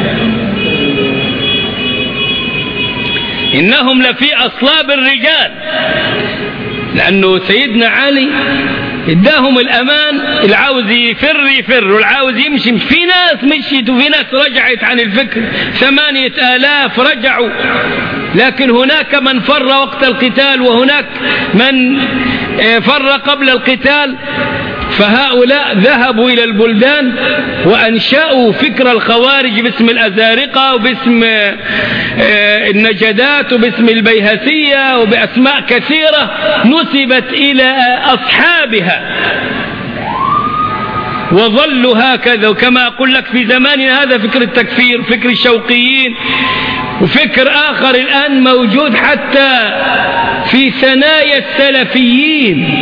إنهم لفي أصلاب الرجال، لأنه سيدنا علي اداهم الأمان، العاوز يفر يفر والعاوز يمشي. في ناس مشيت وفي ناس رجعت عن الفكر، ثمانية آلاف رجعوا، لكن هناك من فر وقت القتال وهناك من فر قبل القتال. فهؤلاء ذهبوا إلى البلدان وأنشأوا فكر الخوارج باسم الأزارقة وباسم النجدات وباسم البيهسية وبأسماء كثيرة نسبت إلى أصحابها، وظلوا هكذا. وكما أقول لك في زماننا هذا فكر التكفير، فكر الشوقيين، وفكر آخر الآن موجود حتى في ثنايا السلفيين،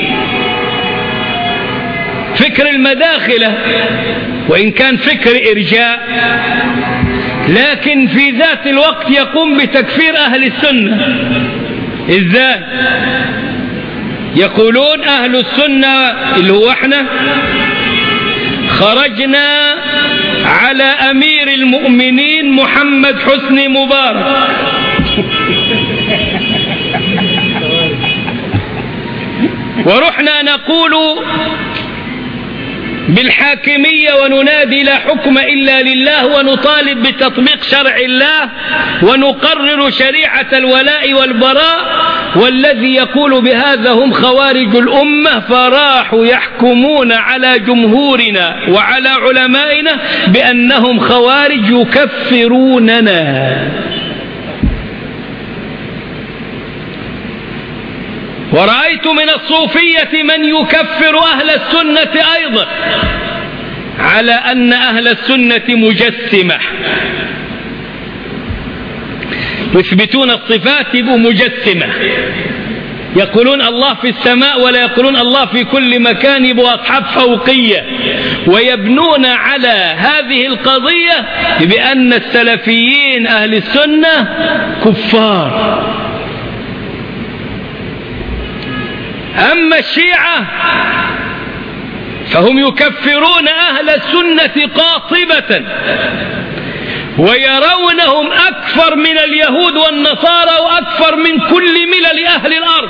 فكر المداخلة، وإن كان فكر إرجاء لكن في ذات الوقت يقوم بتكفير أهل السنة. إزاي؟ يقولون أهل السنة اللي هو احنا خرجنا على أمير المؤمنين محمد حسني مبارك، ورحنا نقول بالحاكمية وننادي لا حكم إلا لله ونطالب بتطبيق شرع الله ونقرر شريعة الولاء والبراء، والذي يقول بهذا هم خوارج الأمة. فراحوا يحكمون على جمهورنا وعلى علمائنا بأنهم خوارج يكفروننا. ورأيت من الصوفية من يكفر أهل السنة أيضا على أن أهل السنة مجسمة، يثبتون الصفات يبقوا مجسمة، يقولون الله في السماء ولا يقولون الله في كل مكان، يبقوا أصحاب فوقية، ويبنون على هذه القضية بأن السلفيين أهل السنة كفار. أما الشيعة فهم يكفرون أهل السنة قاطبة، ويرونهم أكثر من اليهود والنصارى وأكثر من كل ملل أهل الأرض،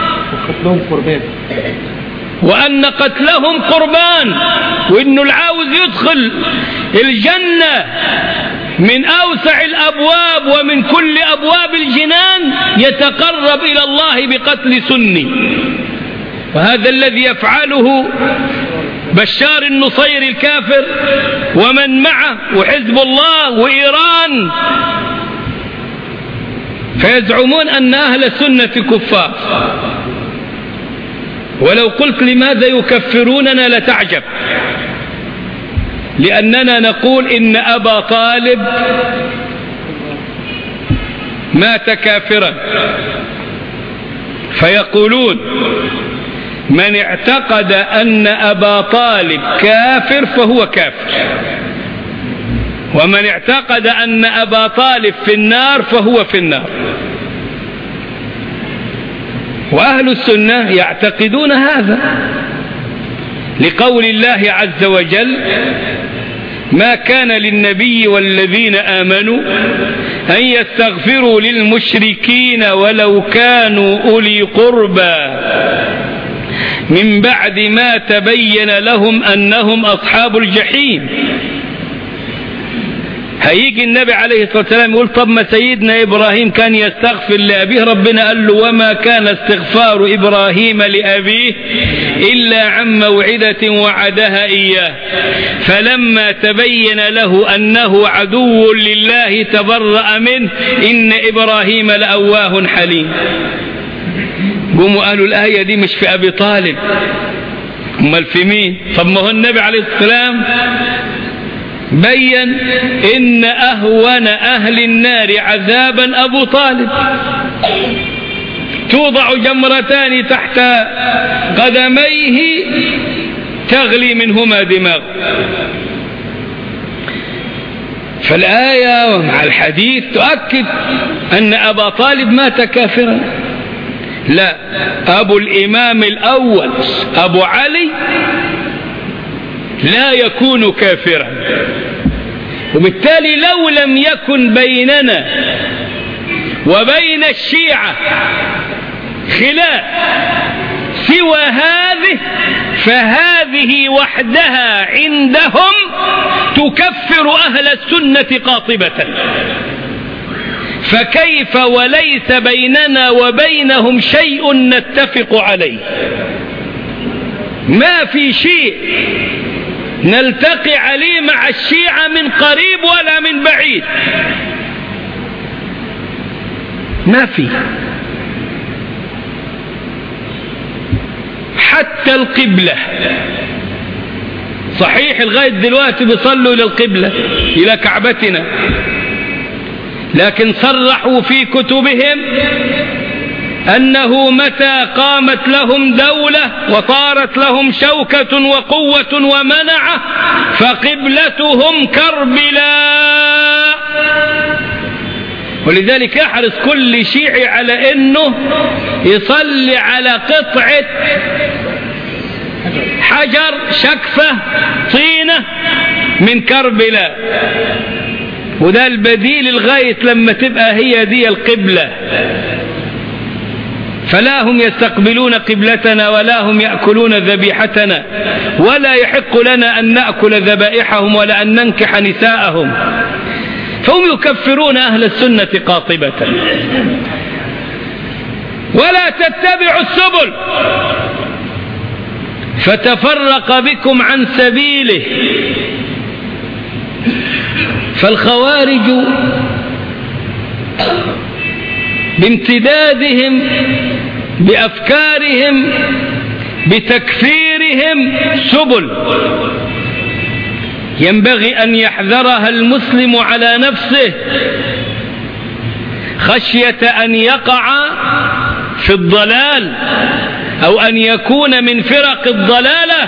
وأن قتلهم قربان، وأنه العاوز يدخل الجنة من أوسع الأبواب ومن كل أبواب الجنان يتقرب إلى الله بقتل سني. وهذا الذي يفعله بشار النصير الكافر ومن معه وحزب الله وإيران، فيزعمون أن أهل السنة كفار. ولو قلت لماذا يكفروننا لتعجب، لأننا نقول إن أبا طالب مات كافرا، فيقولون من اعتقد أن أبا طالب كافر فهو كافر، ومن اعتقد أن أبا طالب في النار فهو في النار. وأهل السنة يعتقدون هذا لقول الله عز وجل ما كان للنبي والذين آمنوا أن يستغفروا للمشركين ولو كانوا أولي قربى من بعد ما تبين لهم أنهم أصحاب الجحيم. هيجي النبي عليه الصلاة والسلام يقول طب ما سيدنا إبراهيم كان يستغفر لأبيه، ربنا قال له وما كان استغفار إبراهيم لأبيه إلا عن موعدة وعدها إياه فلما تبين له أنه عدو لله تبرأ منه إن إبراهيم لأواه حليم. قوموا قالوا الآية دي مش في أبي طالب، امال في مين؟ طب ما هو النبي عليه الصلاة والسلام بين إن أهون أهل النار عذابا أبو طالب، توضع جمرتان تحت قدميه تغلي منهما دماغ. فالآية ومع الحديث تؤكد أن أبا طالب مات كافرا. لا، أبو الإمام الأول أبو علي لا يكون كافرا. وبالتالي لو لم يكن بيننا وبين الشيعة خلاف سوى هذه، فهذه وحدها عندهم تكفر أهل السنة قاطبة. فكيف وليس بيننا وبينهم شيء نتفق عليه؟ ما في شيء نلتقي عليه مع الشيعة من قريب ولا من بعيد، ما في. حتى القبلة صحيح لغاية دلوقتي بيصلوا إلى القبلة إلى كعبتنا، لكن صرحوا في كتبهم أنه متى قامت لهم دولة وطارت لهم شوكة وقوة ومنعة فقبلتهم كربلاء. ولذلك يحرص كل شيعي على أنه يصلي على قطعة حجر شكفة طينة من كربلاء، وده البديل لغاية لما تبقى هي دي القبلة. فلا هم يستقبلون قبلتنا ولا هم يأكلون ذبيحتنا، ولا يحق لنا أن نأكل ذبائحهم ولا أن ننكح نساءهم. فهم يكفرون أهل السنة قاطبة. ولا تتبعوا السبل فتفرق بكم عن سبيله. فالخوارج بامتدادهم بأفكارهم بتكفيرهم سبل ينبغي أن يحذرها المسلم على نفسه خشية أن يقع في الضلال أو أن يكون من فرق الضلالة.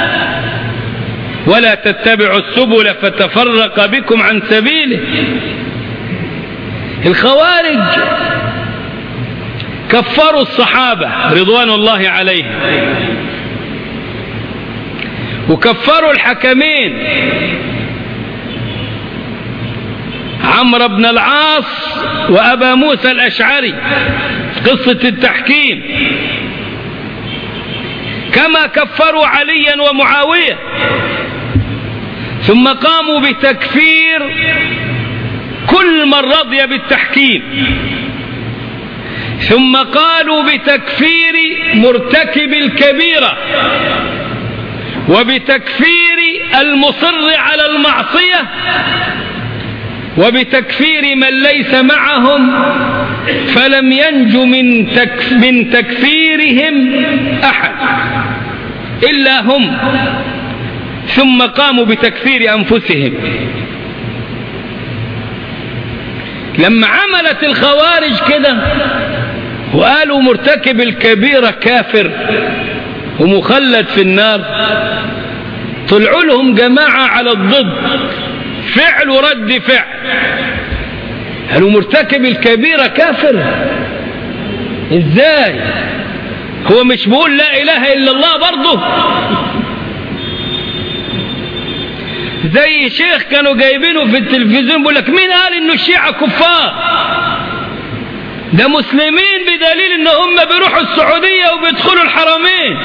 ولا تتبعوا السبل فتفرق بكم عن سبيله. الخوارج كفروا الصحابة رضوان الله عليهم، وكفروا الحكمين عمرو بن العاص وأبا موسى الأشعري قصة التحكيم، كما كفروا عليا ومعاوية. ثم قاموا بتكفير كل من رضي بالتحكيم، ثم قالوا بتكفير مرتكب الكبيرة وبتكفير المصر على المعصية وبتكفير من ليس معهم، فلم ينج من, تكف من تكفيرهم أحد إلا هم. ثم قاموا بتكفير أنفسهم. لما عملت الخوارج كده وقالوا مرتكب الكبيرة كافر ومخلد في النار، طلعوا لهم جماعة على الضد، فعل ورد فعل. قالوا مرتكب الكبيرة كافر ازاي؟ هو مش بيقول لا إله إلا الله برضه؟ زي شيخ كانوا جايبينه في التلفزيون بيقول لك مين قال انه الشيعة كفار؟ ده مسلمين بدليل ان هم بيروحوا السعودية وبيدخلوا الحرمين،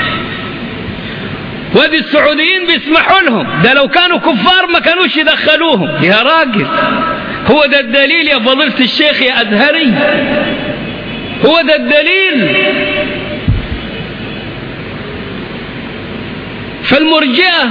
وادي السعوديين بيسمحوا لهم، ده لو كانوا كفار ما كانوش يدخلوهم. يا راجل هو ده الدليل يا فضيلة الشيخ يا أزهري؟ هو ده الدليل؟ فالمرجئة،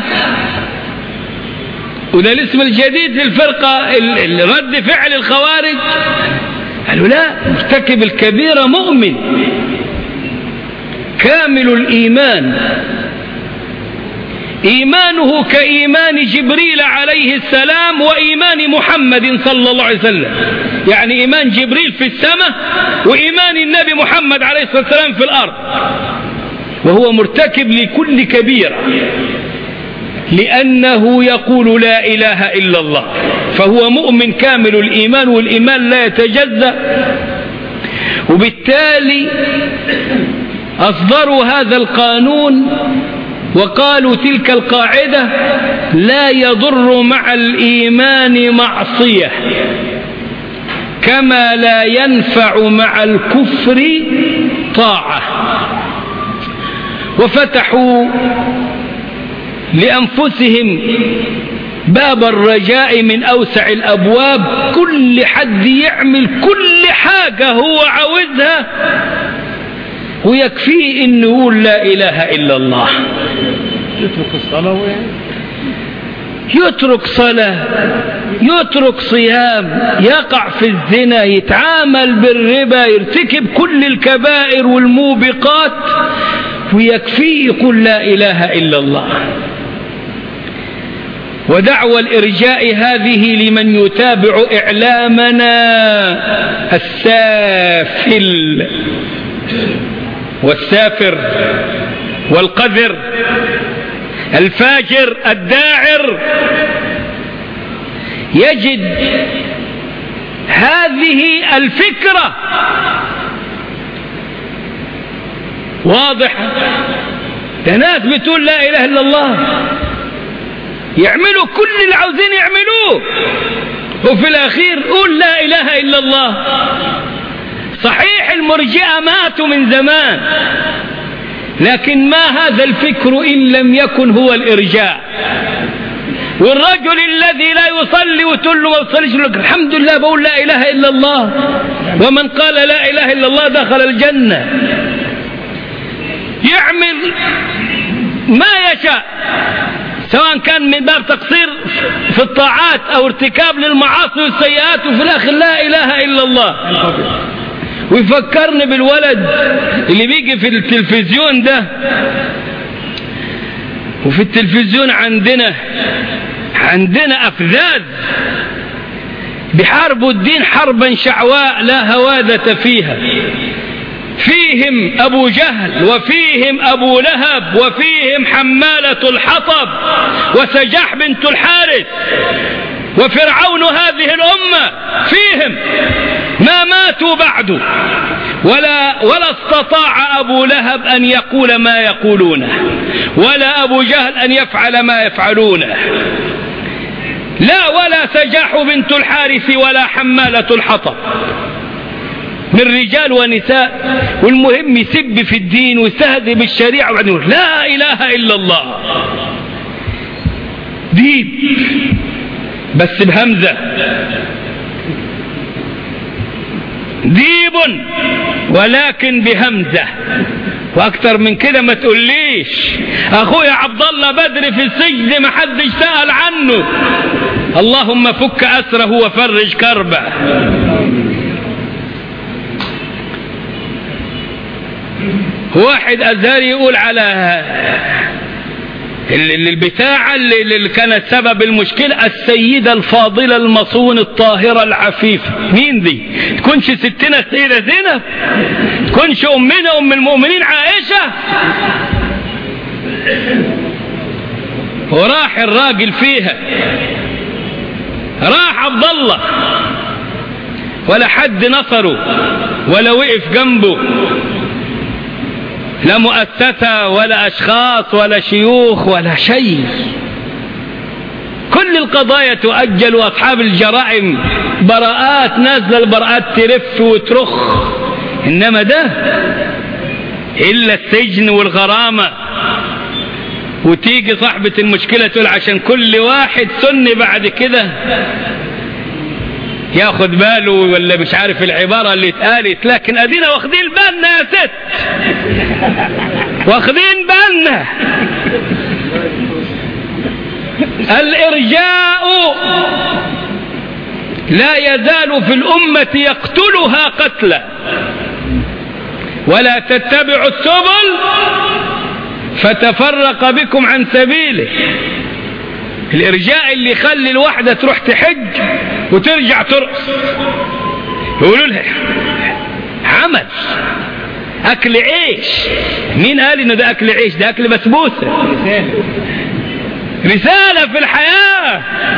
وده الاسم الجديد للفرقة رد فعل الخوارج، قالوا لا، مرتكب الكبيرة مؤمن كامل الإيمان إيمانه كإيمان جبريل عليه السلام وإيمان محمد صلى الله عليه وسلم، يعني إيمان جبريل في السماء وإيمان النبي محمد عليه الصلاة والسلام في الأرض، وهو مرتكب لكل كبيرة لأنه يقول لا إله إلا الله، فهو مؤمن كامل الإيمان، والإيمان لا يتجزأ. وبالتالي أصدروا هذا القانون وقالوا تلك القاعدة: لا يضر مع الإيمان معصية كما لا ينفع مع الكفر طاعة. وفتحوا لأنفسهم باب الرجاء من أوسع الأبواب، كل حد يعمل كل حاجة هو عاوزها ويكفيه إنه يقول لا إله إلا الله. يترك الصلاة يترك صلاة، يترك صيام، يقع في الزنا، يتعامل بالربا، يرتكب كل الكبائر والموبقات، ويكفيه يقول لا إله إلا الله. ودعوى الإرجاء هذه لمن يتابع إعلامنا السافل والسافر والقذر الفاجر الداعر، يجد هذه الفكرة واضحة. ده ناس بتقول لا إله إلا الله، يعملوا كل اللي عاوزين يعملوه، وفي الأخير قول لا إله إلا الله. صحيح المرجئة ماتوا من زمان، لكن ما هذا الفكر إن لم يكن هو الإرجاء. والرجل الذي لا يصلي وتقول له ما تصليش، لك الحمد لله بقول لا إله إلا الله، ومن قال لا إله إلا الله دخل الجنة. يعمل ما يشاء، سواء كان من باب تقصير في الطاعات أو ارتكاب للمعاصي والسيئات، وفي الآخر لا إله إلا الله. ويفكرني بالولد اللي بيجي في التلفزيون ده، وفي التلفزيون عندنا عندنا أفذاذ بحاربوا الدين حربا شعواء لا هوادة فيها، فيهم أبو جهل وفيهم أبو لهب وفيهم حمالة الحطب وسجاح بنت الحارث وفرعون هذه الأمة، فيهم ما ماتوا بعد، ولا, ولا استطاع أبو لهب أن يقول ما يقولونه، ولا أبو جهل أن يفعل ما يفعلونه، لا ولا سجاح بنت الحارث ولا حمالة الحطب، من رجال ونساء. والمهم يسب في الدين ويستهزئ بالشريعة وبعدين يقول لا إله إلا الله. ديب بس بهمزة، ديب ولكن بهمزة، واكتر من كده ما تقوليش. اخويا عبد الله بدر في السجن ما حدش سأل عنه، اللهم فك أسره وفرج كربه. واحد أزهري يقول على البتاعة اللي كانت سبب المشكلة السيدة الفاضلة المصون الطاهرة العفيفة. مين دي؟ تكونش ستنا سيدة زينب؟ تكونش أمنا أم المؤمنين عائشة؟ وراح الراجل فيها، راح عبد الله، ولا حد نصره ولا وقف جنبه، لا مؤسسة ولا أشخاص ولا شيوخ ولا شيء. كل القضايا تؤجل، وأصحاب الجرائم براءات نازلة، البراءات تلف وترخ، إنما ده إلا السجن والغرامة. وتيجي صاحبة المشكلة تقول عشان كل واحد سني بعد كده ياخد باله، ولا مش عارف العبارة اللي اتقالت، لكن ادينا واخدين بالنا يا ست، واخدين بالنا. الارجاء لا يزال في الامة يقتلها قتلا، ولا تتبعوا السبل فتفرق بكم عن سبيله. الإرجاء اللي يخلي الواحدة تروح تحج وترجع ترقص، يقولوا لها عمل أكل عيش. مين قال إنه ده أكل عيش؟ ده أكل بسبوسة. رسالة في الحياة.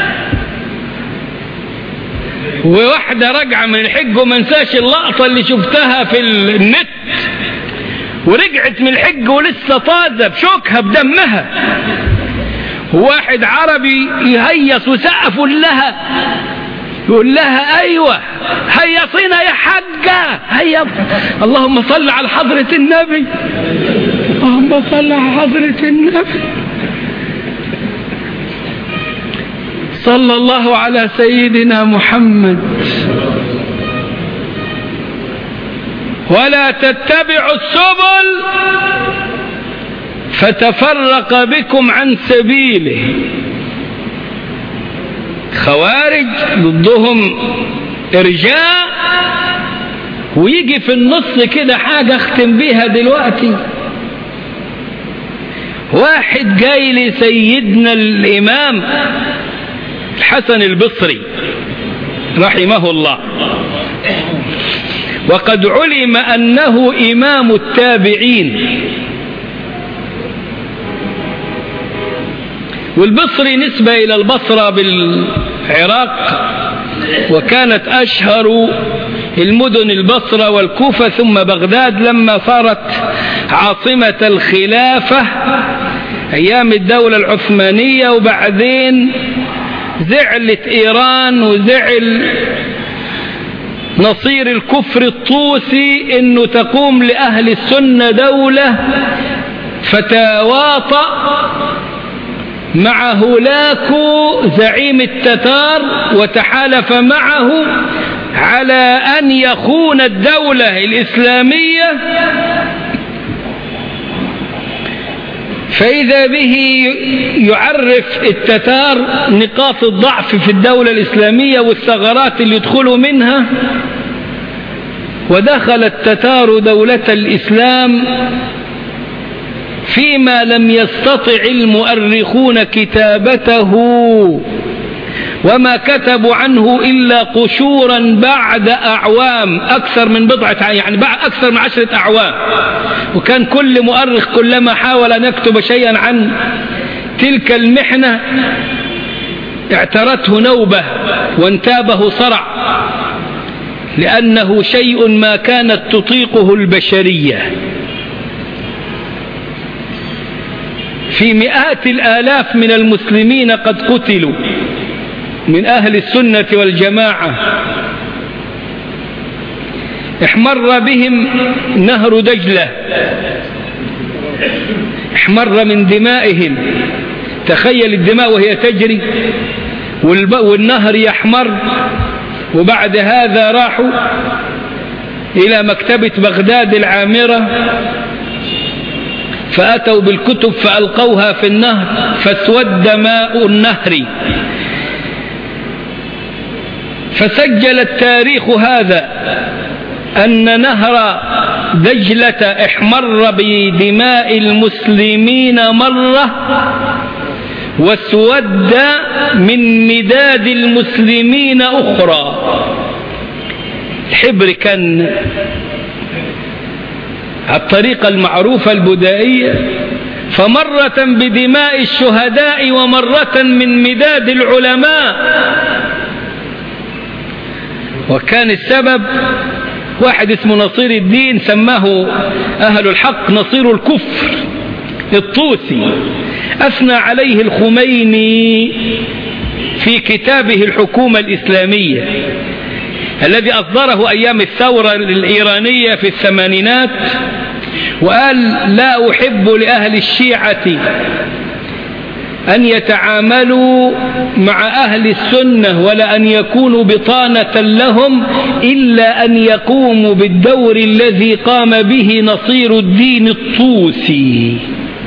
وواحدة راجعة من الحج وما انساش اللقطة اللي شفتها في النت، ورجعت من الحج ولسه طازة بشوكها بدمها، واحد عربي يهيص وسقف يقول لها يقول لها ايوه هيصينا يا حجة هيص. اللهم صل على حضرة النبي، اللهم صل على حضرة النبي، صلى الله على سيدنا محمد. ولا تتبعوا السبل فتفرق بكم عن سبيله. خوارج ضدهم إرجاء، ويجي في النص كده حاجة اختم بيها دلوقتي. واحد جاي لسيدنا الإمام الحسن البصري رحمه الله، وقد علم أنه إمام التابعين، والبصري نسبة إلى البصرة بالعراق، وكانت أشهر المدن البصرة والكوفة ثم بغداد لما صارت عاصمة الخلافة أيام الدولة العثمانية. وبعدين زعلت إيران وزعل نصير الكفر الطوسي إنه تقوم لأهل السنة دولة، فتواطأ مع هولاكو زعيم التتار وتحالف معه على أن يخون الدولة الإسلامية، فإذا به يعرف التتار نقاط الضعف في الدولة الإسلامية والثغرات اللي يدخلوا منها. ودخل التتار دولة الإسلام فيما لم يستطع المؤرخون كتابته، وما كتبوا عنه إلا قشورا بعد أعوام، أكثر من بضعة يعني بعد أكثر من عشرة أعوام. وكان كل مؤرخ كلما حاول أن يكتب شيئا عن تلك المحنة اعترته نوبة وانتابه صرع، لأنه شيء ما كانت تطيقه البشرية. في مئات الآلاف من المسلمين قد قتلوا من أهل السنة والجماعة، احمر بهم نهر دجلة، احمر من دمائهم. تخيل الدماء وهي تجري والنهر يحمر. وبعد هذا راحوا إلى مكتبة بغداد العامرة فأتوا بالكتب فألقوها في النهر فاسود ماء النهر. فسجل التاريخ هذا أن نهر دجلة احمر بدماء المسلمين مرة، واسود من مداد المسلمين أخرى. الحبر كان الطريقة المعروفة البدائية، فمرة بدماء الشهداء ومرة من مداد العلماء. وكان السبب واحد اسمه نصير الدين، سماه أهل الحق نصير الكفر الطوسي، أثنى عليه الخميني في كتابه الحكومة الإسلامية الذي أصدره أيام الثورة الإيرانية في الثمانينات، وقال: لا أحب لأهل الشيعة أن يتعاملوا مع أهل السنة ولا أن يكونوا بطانة لهم إلا أن يقوموا بالدور الذي قام به نصير الدين الطوسي،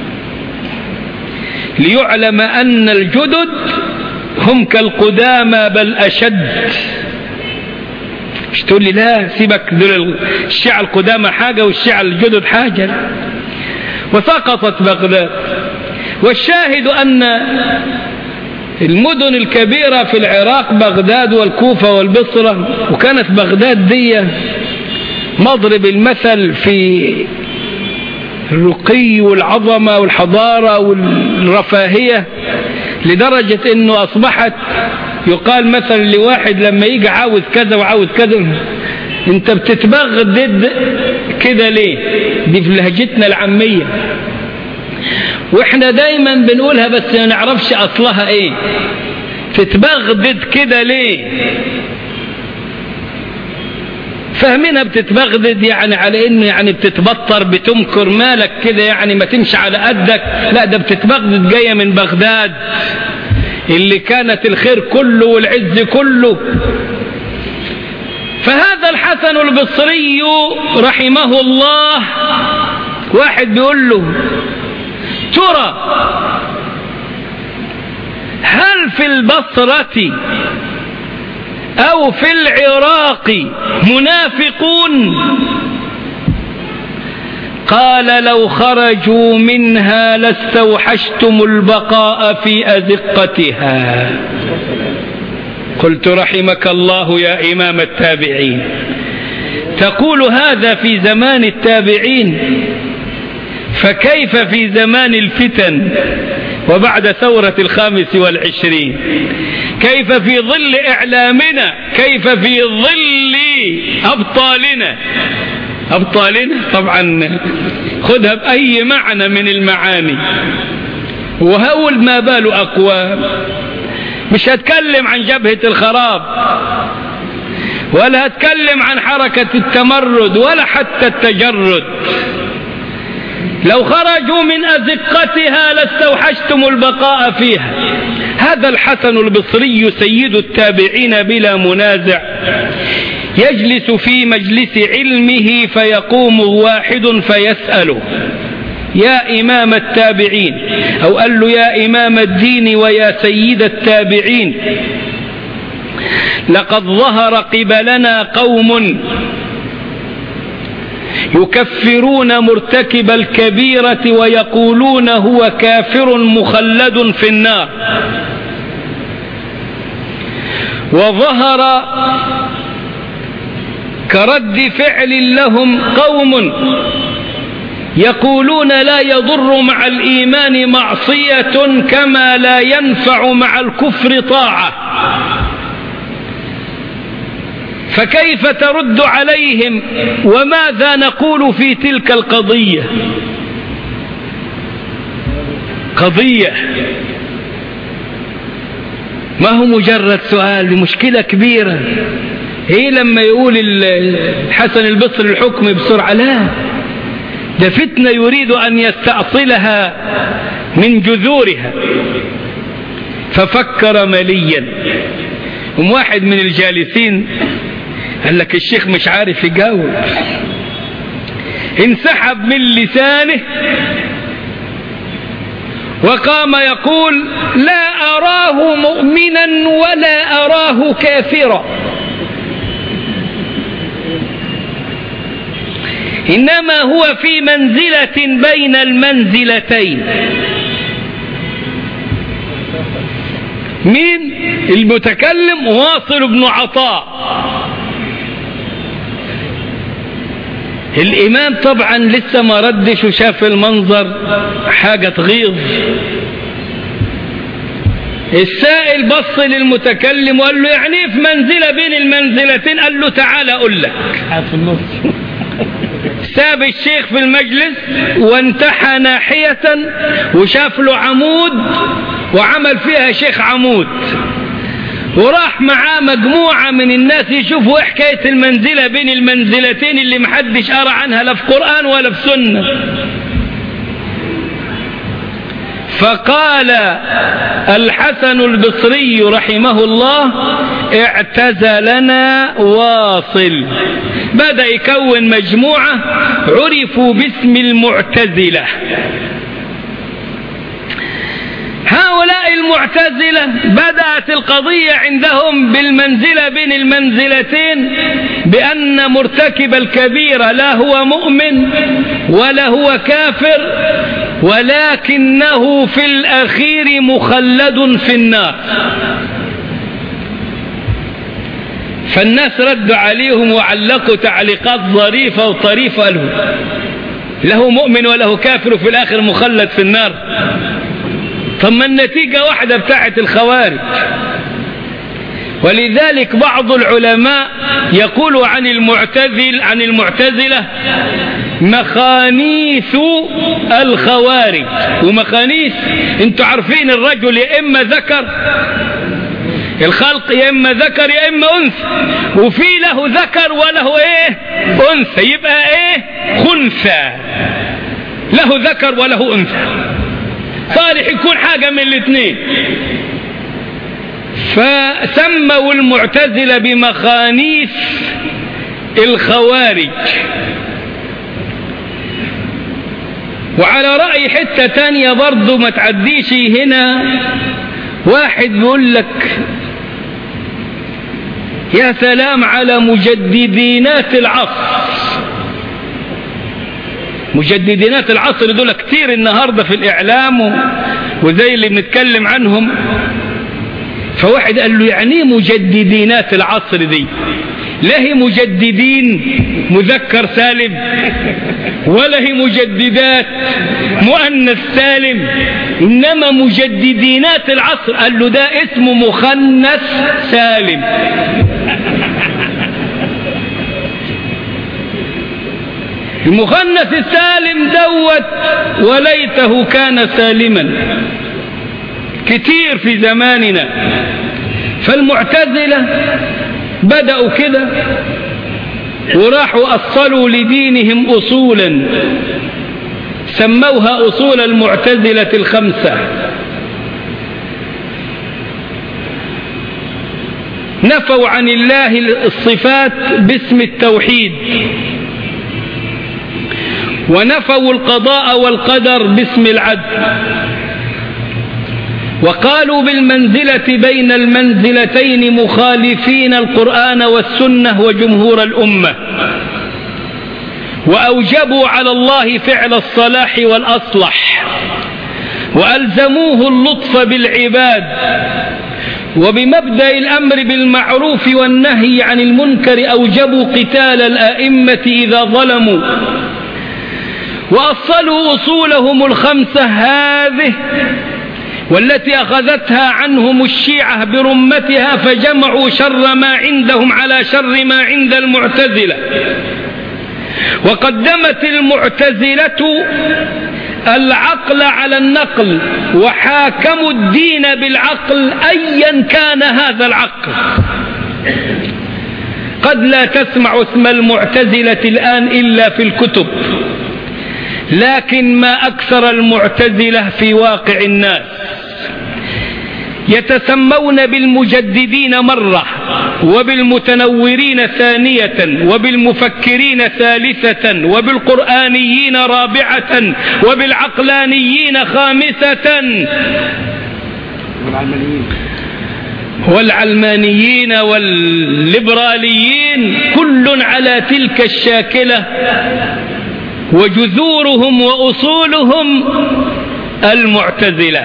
ليعلم أن الجدد هم كالقدامى بل أشد. مش تقول لي لا سيبك، دول الشيعة القدامى حاجة والشيعة الجدد حاجة. وسقطت بغداد. والشاهد أن المدن الكبيرة في العراق بغداد والكوفة والبصرة، وكانت بغداد دي مضرب المثل في الرقي والعظمة والحضارة والرفاهية، لدرجة أنه أصبحت يقال مثلا لواحد لما يجي عاوز كذا وعاوز كذا: انت بتتبغدد كده ليه؟ دي في لهجتنا العامية، واحنا دايما بنقولها بس ما نعرفش اصلها ايه. تتبغدد كده ليه؟ فاهمينها بتتبغدد يعني على انه يعني بتتبطر، بتمكر مالك كده، يعني ما تمشي على قدك. لا، ده بتتبغدد جاية من بغداد اللي كانت الخير كله والعز كله. فهذا الحسن البصري رحمه الله، واحد بيقول له: ترى هل في البصرة أو في العراق منافقون؟ قال: لو خرجوا منها لاستوحشتم البقاء في أزقتها. قلت: رحمك الله يا إمام التابعين، تقول هذا في زمان التابعين، فكيف في زمان الفتن وبعد ثورة الخامس والعشرين؟ كيف في ظل إعلامنا؟ كيف في ظل أبطالنا؟ أبطالنا طبعا خذها بأي معنى من المعاني. وهول ما بال أقوام. مش هتكلم عن جبهة الخراب، ولا هتكلم عن حركة التمرد، ولا حتى التجرد. لو خرجوا من أزقتها لاستوحشتم البقاء فيها. هذا الحسن البصري سيد التابعين بلا منازع، يجلس في مجلس علمه فيقوم واحد فيسأله: يا إمام التابعين، أو قال له: يا إمام الدين ويا سيد التابعين، لقد ظهر قبلنا قوم يكفرون مرتكب الكبيرة ويقولون هو كافر مخلد في النار. وظهر كرد فعل لهم قوم يقولون لا يضر مع الإيمان معصية كما لا ينفع مع الكفر طاعة. فكيف ترد عليهم؟ وماذا نقول في تلك القضية؟ قضية ما هو مجرد سؤال، مشكلة كبيرة. هي لما يقول الحسن البصري الحكم بسرعة، لا، ده فتنة يريد أن يستأصلها من جذورها. ففكر مليا. هم واحد من الجالسين قال لك: الشيخ مش عارف يجاوب. انسحب من لسانه وقام يقول: لا أراه مؤمنا ولا أراه كافرا، إنما هو في منزلة بين المنزلتين. مين المتكلم؟ واصل بن عطاء. الإمام طبعا لسه ما ردش وشاف المنظر، حاجة تغيظ. السائل بص للمتكلم وقال له: يعني في منزلة بين المنزلتين؟ قال له: تعال أقول لك. ساب الشيخ في المجلس وانتحى ناحية وشاف له عمود وعمل فيها شيخ عمود، وراح معاه مجموعة من الناس يشوفوا حكاية المنزلة بين المنزلتين اللي محدش قرأ عنها لا في قرآن ولا في سنة. فقال الحسن البصري رحمه الله: اعتزلنا واصل. بدأ يكون مجموعة عرفوا باسم المعتزلة. هؤلاء المعتزلة بدأت القضية عندهم بالمنزلة بين المنزلتين، بأن مرتكب الكبيرة لا هو مؤمن ولا هو كافر، ولكنه في الأخير مخلد في النار. فالناس ردوا عليهم وعلقوا تعليقات ظريفة وطريفة، قالوا له مؤمن وله كافر وفي الآخر مخلد في النار. طب ما النتيجة واحدة بتاعت الخوارج. ولذلك بعض العلماء يقول عن المعتزل عن المعتزلة مخانيث الخوارج. ومخانيث انتوا عارفين الرجل يا إما ذكر، الخلق يا إما ذكر يا إما أنثى، وفي له ذكر وله إيه أنثى، يبقى إيه خنثى، له ذكر وله أنثى، صالح يكون حاجة من الاثنين. فسموا المعتزلة بمخانيث الخوارج. وعلى رأي حتة تانية برضو ما تعديش هنا، واحد بيقول لك يا سلام على مجددينات العصر. مجددينات العصر دول كتير النهاردة في الإعلام وزي اللي بنتكلم عنهم. فواحد قال له يعني مجددينات العصر دي؟ لا هي مجددين مذكر سالم ولا هي مجددات مؤنث سالم، إنما مجددينات العصر. قال له ده اسمه مخنث سالم. المخنث السالم دوت وليته كان سالما كتير في زماننا. فالمعتزلة بدأوا كده وراحوا أصلوا لدينهم أصولا سموها أصول المعتزلة الخمسة. نفوا عن الله الصفات باسم التوحيد، ونفوا القضاء والقدر باسم العدل، وقالوا بالمنزلة بين المنزلتين مخالفين القرآن والسنة وجمهور الأمة، وأوجبوا على الله فعل الصلاح والأصلح، وألزموه اللطف بالعباد، وبمبدأ الأمر بالمعروف والنهي عن المنكر أوجبوا قتال الآئمة إذا ظلموا، وأصلوا أصولهم الخمسة هذه والتي أخذتها عنهم الشيعة برمتها، فجمعوا شر ما عندهم على شر ما عند المعتزلة. وقدمت المعتزلة العقل على النقل، وحاكموا الدين بالعقل أيا كان هذا العقل. قد لا تسمع اسم المعتزلة الآن إلا في الكتب، لكن ما أكثر المعتزلة في واقع الناس. يتسمون بالمجددين مرة، وبالمتنورين ثانية، وبالمفكرين ثالثة، وبالقرآنيين رابعة، وبالعقلانيين خامسة، والعلمانيين والليبراليين كل على تلك الشاكلة، وجذورهم وأصولهم المعتزلة.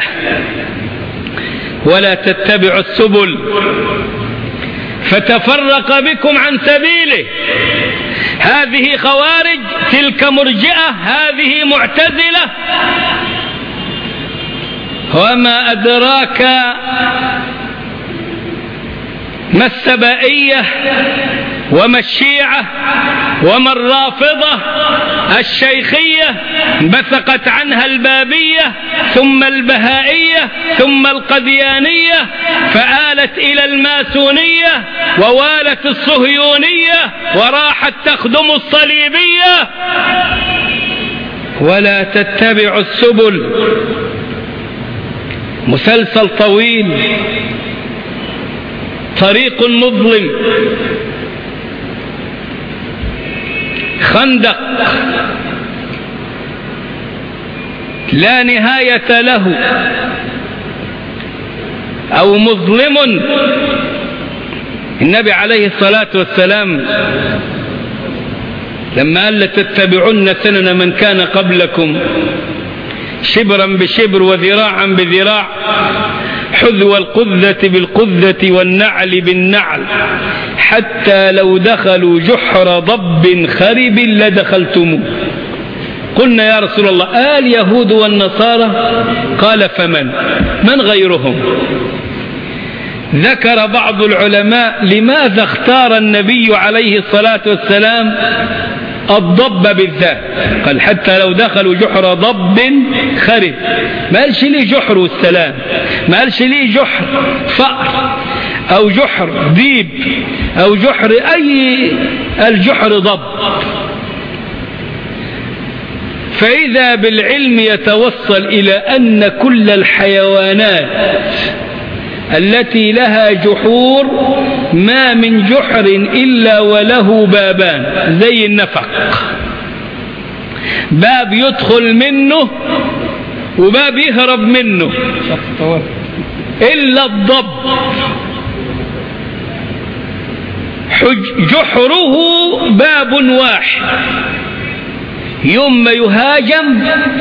ولا تتبعوا السبل فتفرق بكم عن سبيله. هذه خوارج، تلك مرجئة، هذه معتزلة. وما أدراك ما السبائية وما الشيعة وما الرافضة الشيخية، بثقت عنها البابية ثم البهائية ثم القديانية، فآلت إلى الماسونية ووالت الصهيونية وراحت تخدم الصليبية. ولا تتبعوا السبل، مسلسل طويل، طريق مظلم، خندق لا نهاية له، أو مظلم. النبي عليه الصلاة والسلام لما قال لتتبعن سنن من كان قبلكم شبرا بشبر وذراعا بذراع حذو القذة بالقذة والنعل بالنعل حتى لو دخلوا جحر ضب خرب لدخلتموه. قلنا يا رسول الله آل اليهود والنصارى؟ قال فمن؟ من غيرهم؟ ذكر بعض العلماء لماذا اختار النبي عليه الصلاة والسلام الضب بالذات؟ قال حتى لو دخلوا جحر ضب خرب، ما قالش ليه جحر والسلام، ما قالش ليه جحر فأر أو جحر ديب أو جحر أي الجحر ضب. فإذا بالعلم يتوصل إلى أن كل الحيوانات التي لها جحور ما من جحر إلا وله بابان زي النفق، باب يدخل منه وباب يهرب منه، إلا الضب جحره باب واحد، يوم ما يهاجم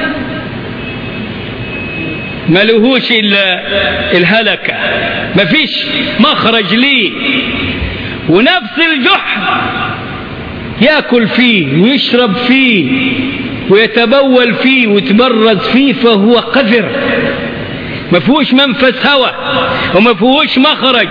ما لهوش إلا الهلكة، ما فيش مخرج ليه. ونفس الجحر يأكل فيه ويشرب فيه ويتبول فيه ويتبرز فيه، فهو قذر ما فيهوش منفس هواء وما فيهوش مخرج.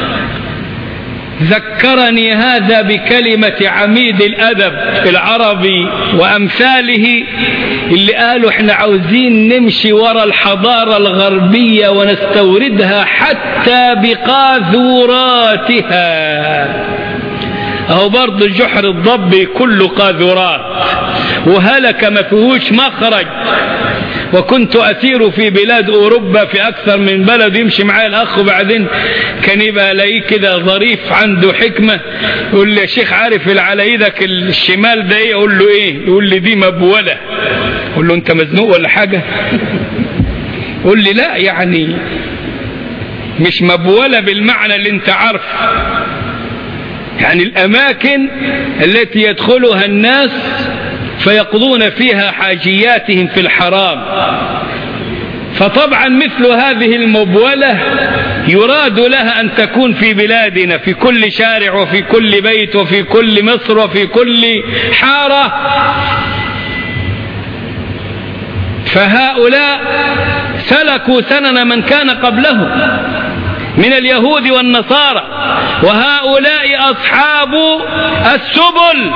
ذكرني هذا بكلمة عميد الأدب العربي وأمثاله اللي قالوا احنا عاوزين نمشي وراء الحضارة الغربية ونستوردها حتى بقاذوراتها. اهو برضه الجحر الضبي كله قاذورات وهلك ما فيهوش مخرج. وكنت أسير في بلاد أوروبا في أكثر من بلد، يمشي معايا الأخ وبعدين كان يبقى الاقيه كده ظريف عنده حكمة، يقول لي يا شيخ عارف اللي على ايدك الشمال ده ايه؟ اقول له ايه؟ يقول لي دي مبولة. اقول له انت مزنوق ولا حاجة؟ يقول لي لا يعني مش مبولة بالمعنى اللي انت عارف، يعني الأماكن التي يدخلها الناس فيقضون فيها حاجياتهم في الحرام. فطبعا مثل هذه المبولة يراد لها أن تكون في بلادنا في كل شارع وفي كل بيت وفي كل مصر وفي كل حارة. فهؤلاء سلكوا سنن من كان قبلهم من اليهود والنصارى، وهؤلاء أصحاب السبل.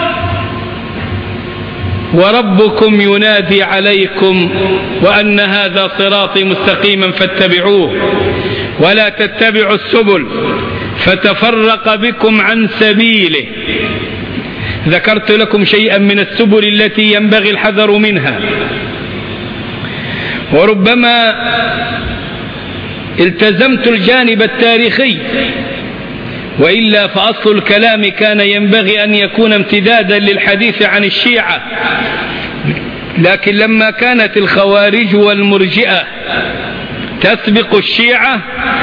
وربكم ينادي عليكم وأن هذا صراطي مستقيما فاتبعوه ولا تتبعوا السبل فتفرق بكم عن سبيله. ذكرت لكم شيئا من السبل التي ينبغي الحذر منها، وربما التزمت الجانب التاريخي، وإلا فأصل الكلام كان ينبغي أن يكون امتدادا للحديث عن الشيعة. لكن لما كانت الخوارج والمرجئة تسبق الشيعة،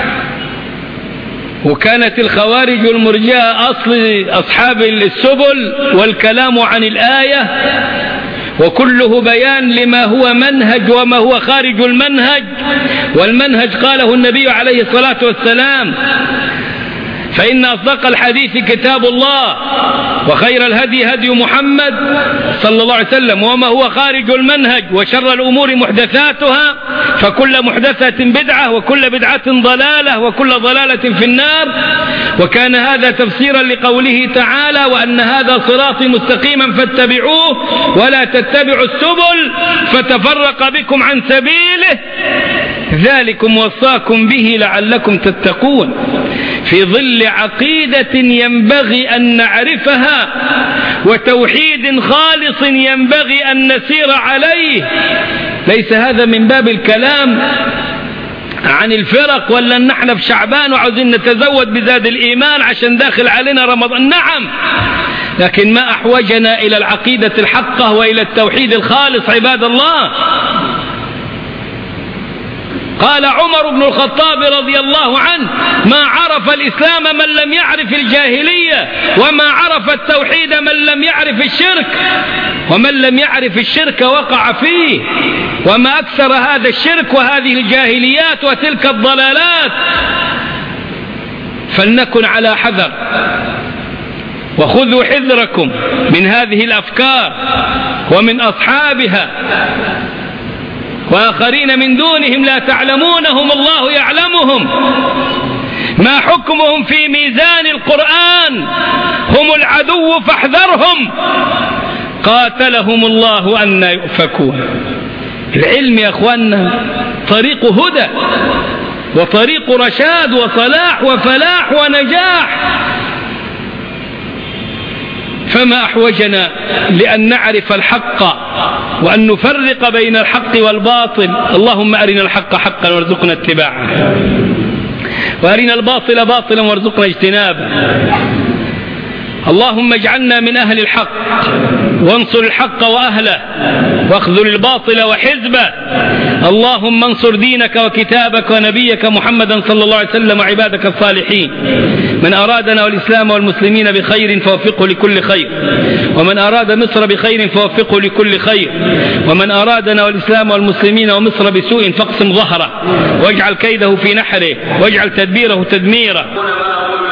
وكانت الخوارج والمرجئة أصل أصحاب السبل والكلام عن الآية وكله بيان لما هو منهج وما هو خارج المنهج، والمنهج قاله النبي عليه الصلاة والسلام: فإن أصدق الحديث كتاب الله وخير الهدي هدي محمد صلى الله عليه وسلم، وما هو خارج المنهج وشر الأمور محدثاتها فكل محدثة بدعة وكل بدعة ضلالة وكل ضلالة في النار. وكان هذا تفسيرا لقوله تعالى: وأن هذا صراطي مستقيما فاتبعوه ولا تتبعوا السبل فتفرق بكم عن سبيله ذلكم وصاكم به لعلكم تتقون. في ظل عقيدة ينبغي أن نعرفها وتوحيد خالص ينبغي أن نسير عليه. ليس هذا من باب الكلام عن الفرق ولا ان احنا في شعبان وعاوزين نتزود بزاد الإيمان عشان داخل علينا رمضان. نعم، لكن ما أحوجنا إلى العقيدة الحقة وإلى التوحيد الخالص عباد الله. قال عمر بن الخطاب رضي الله عنه: ما عرف الإسلام من لم يعرف الجاهلية، وما عرف التوحيد من لم يعرف الشرك، ومن لم يعرف الشرك وقع فيه. وما أكثر هذا الشرك وهذه الجاهليات وتلك الضلالات. فلنكن على حذر، وخذوا حذركم من هذه الأفكار ومن أصحابها وآخرين من دونهم لا تعلمونهم الله يعلمهم. ما حكمهم في ميزان القرآن؟ هم العدو فاحذرهم، قاتلهم الله أن يؤفكون. العلم يا أخوانا طريق هدى وطريق رشاد وصلاح وفلاح ونجاح. فما أحوجنا لأن نعرف الحق وأن نفرق بين الحق والباطل. اللهم أرنا الحق حقا وارزقنا اتباعه، وأرنا الباطل باطلا وارزقنا اجتنابه. اللهم اجعلنا من أهل الحق، وانصر الحق وأهله، واخذل الباطل وحزبه. اللهم انصر دينك وكتابك ونبيك محمدا صلى الله عليه وسلم وعبادك الصالحين. من أرادنا والإسلام والمسلمين بخير فوفقه لكل خير، ومن أراد مصر بخير فوفقه لكل خير، ومن أرادنا والإسلام والمسلمين ومصر بسوء فاقسم ظهره، واجعل كيده في نحره، واجعل تدبيره تدميره.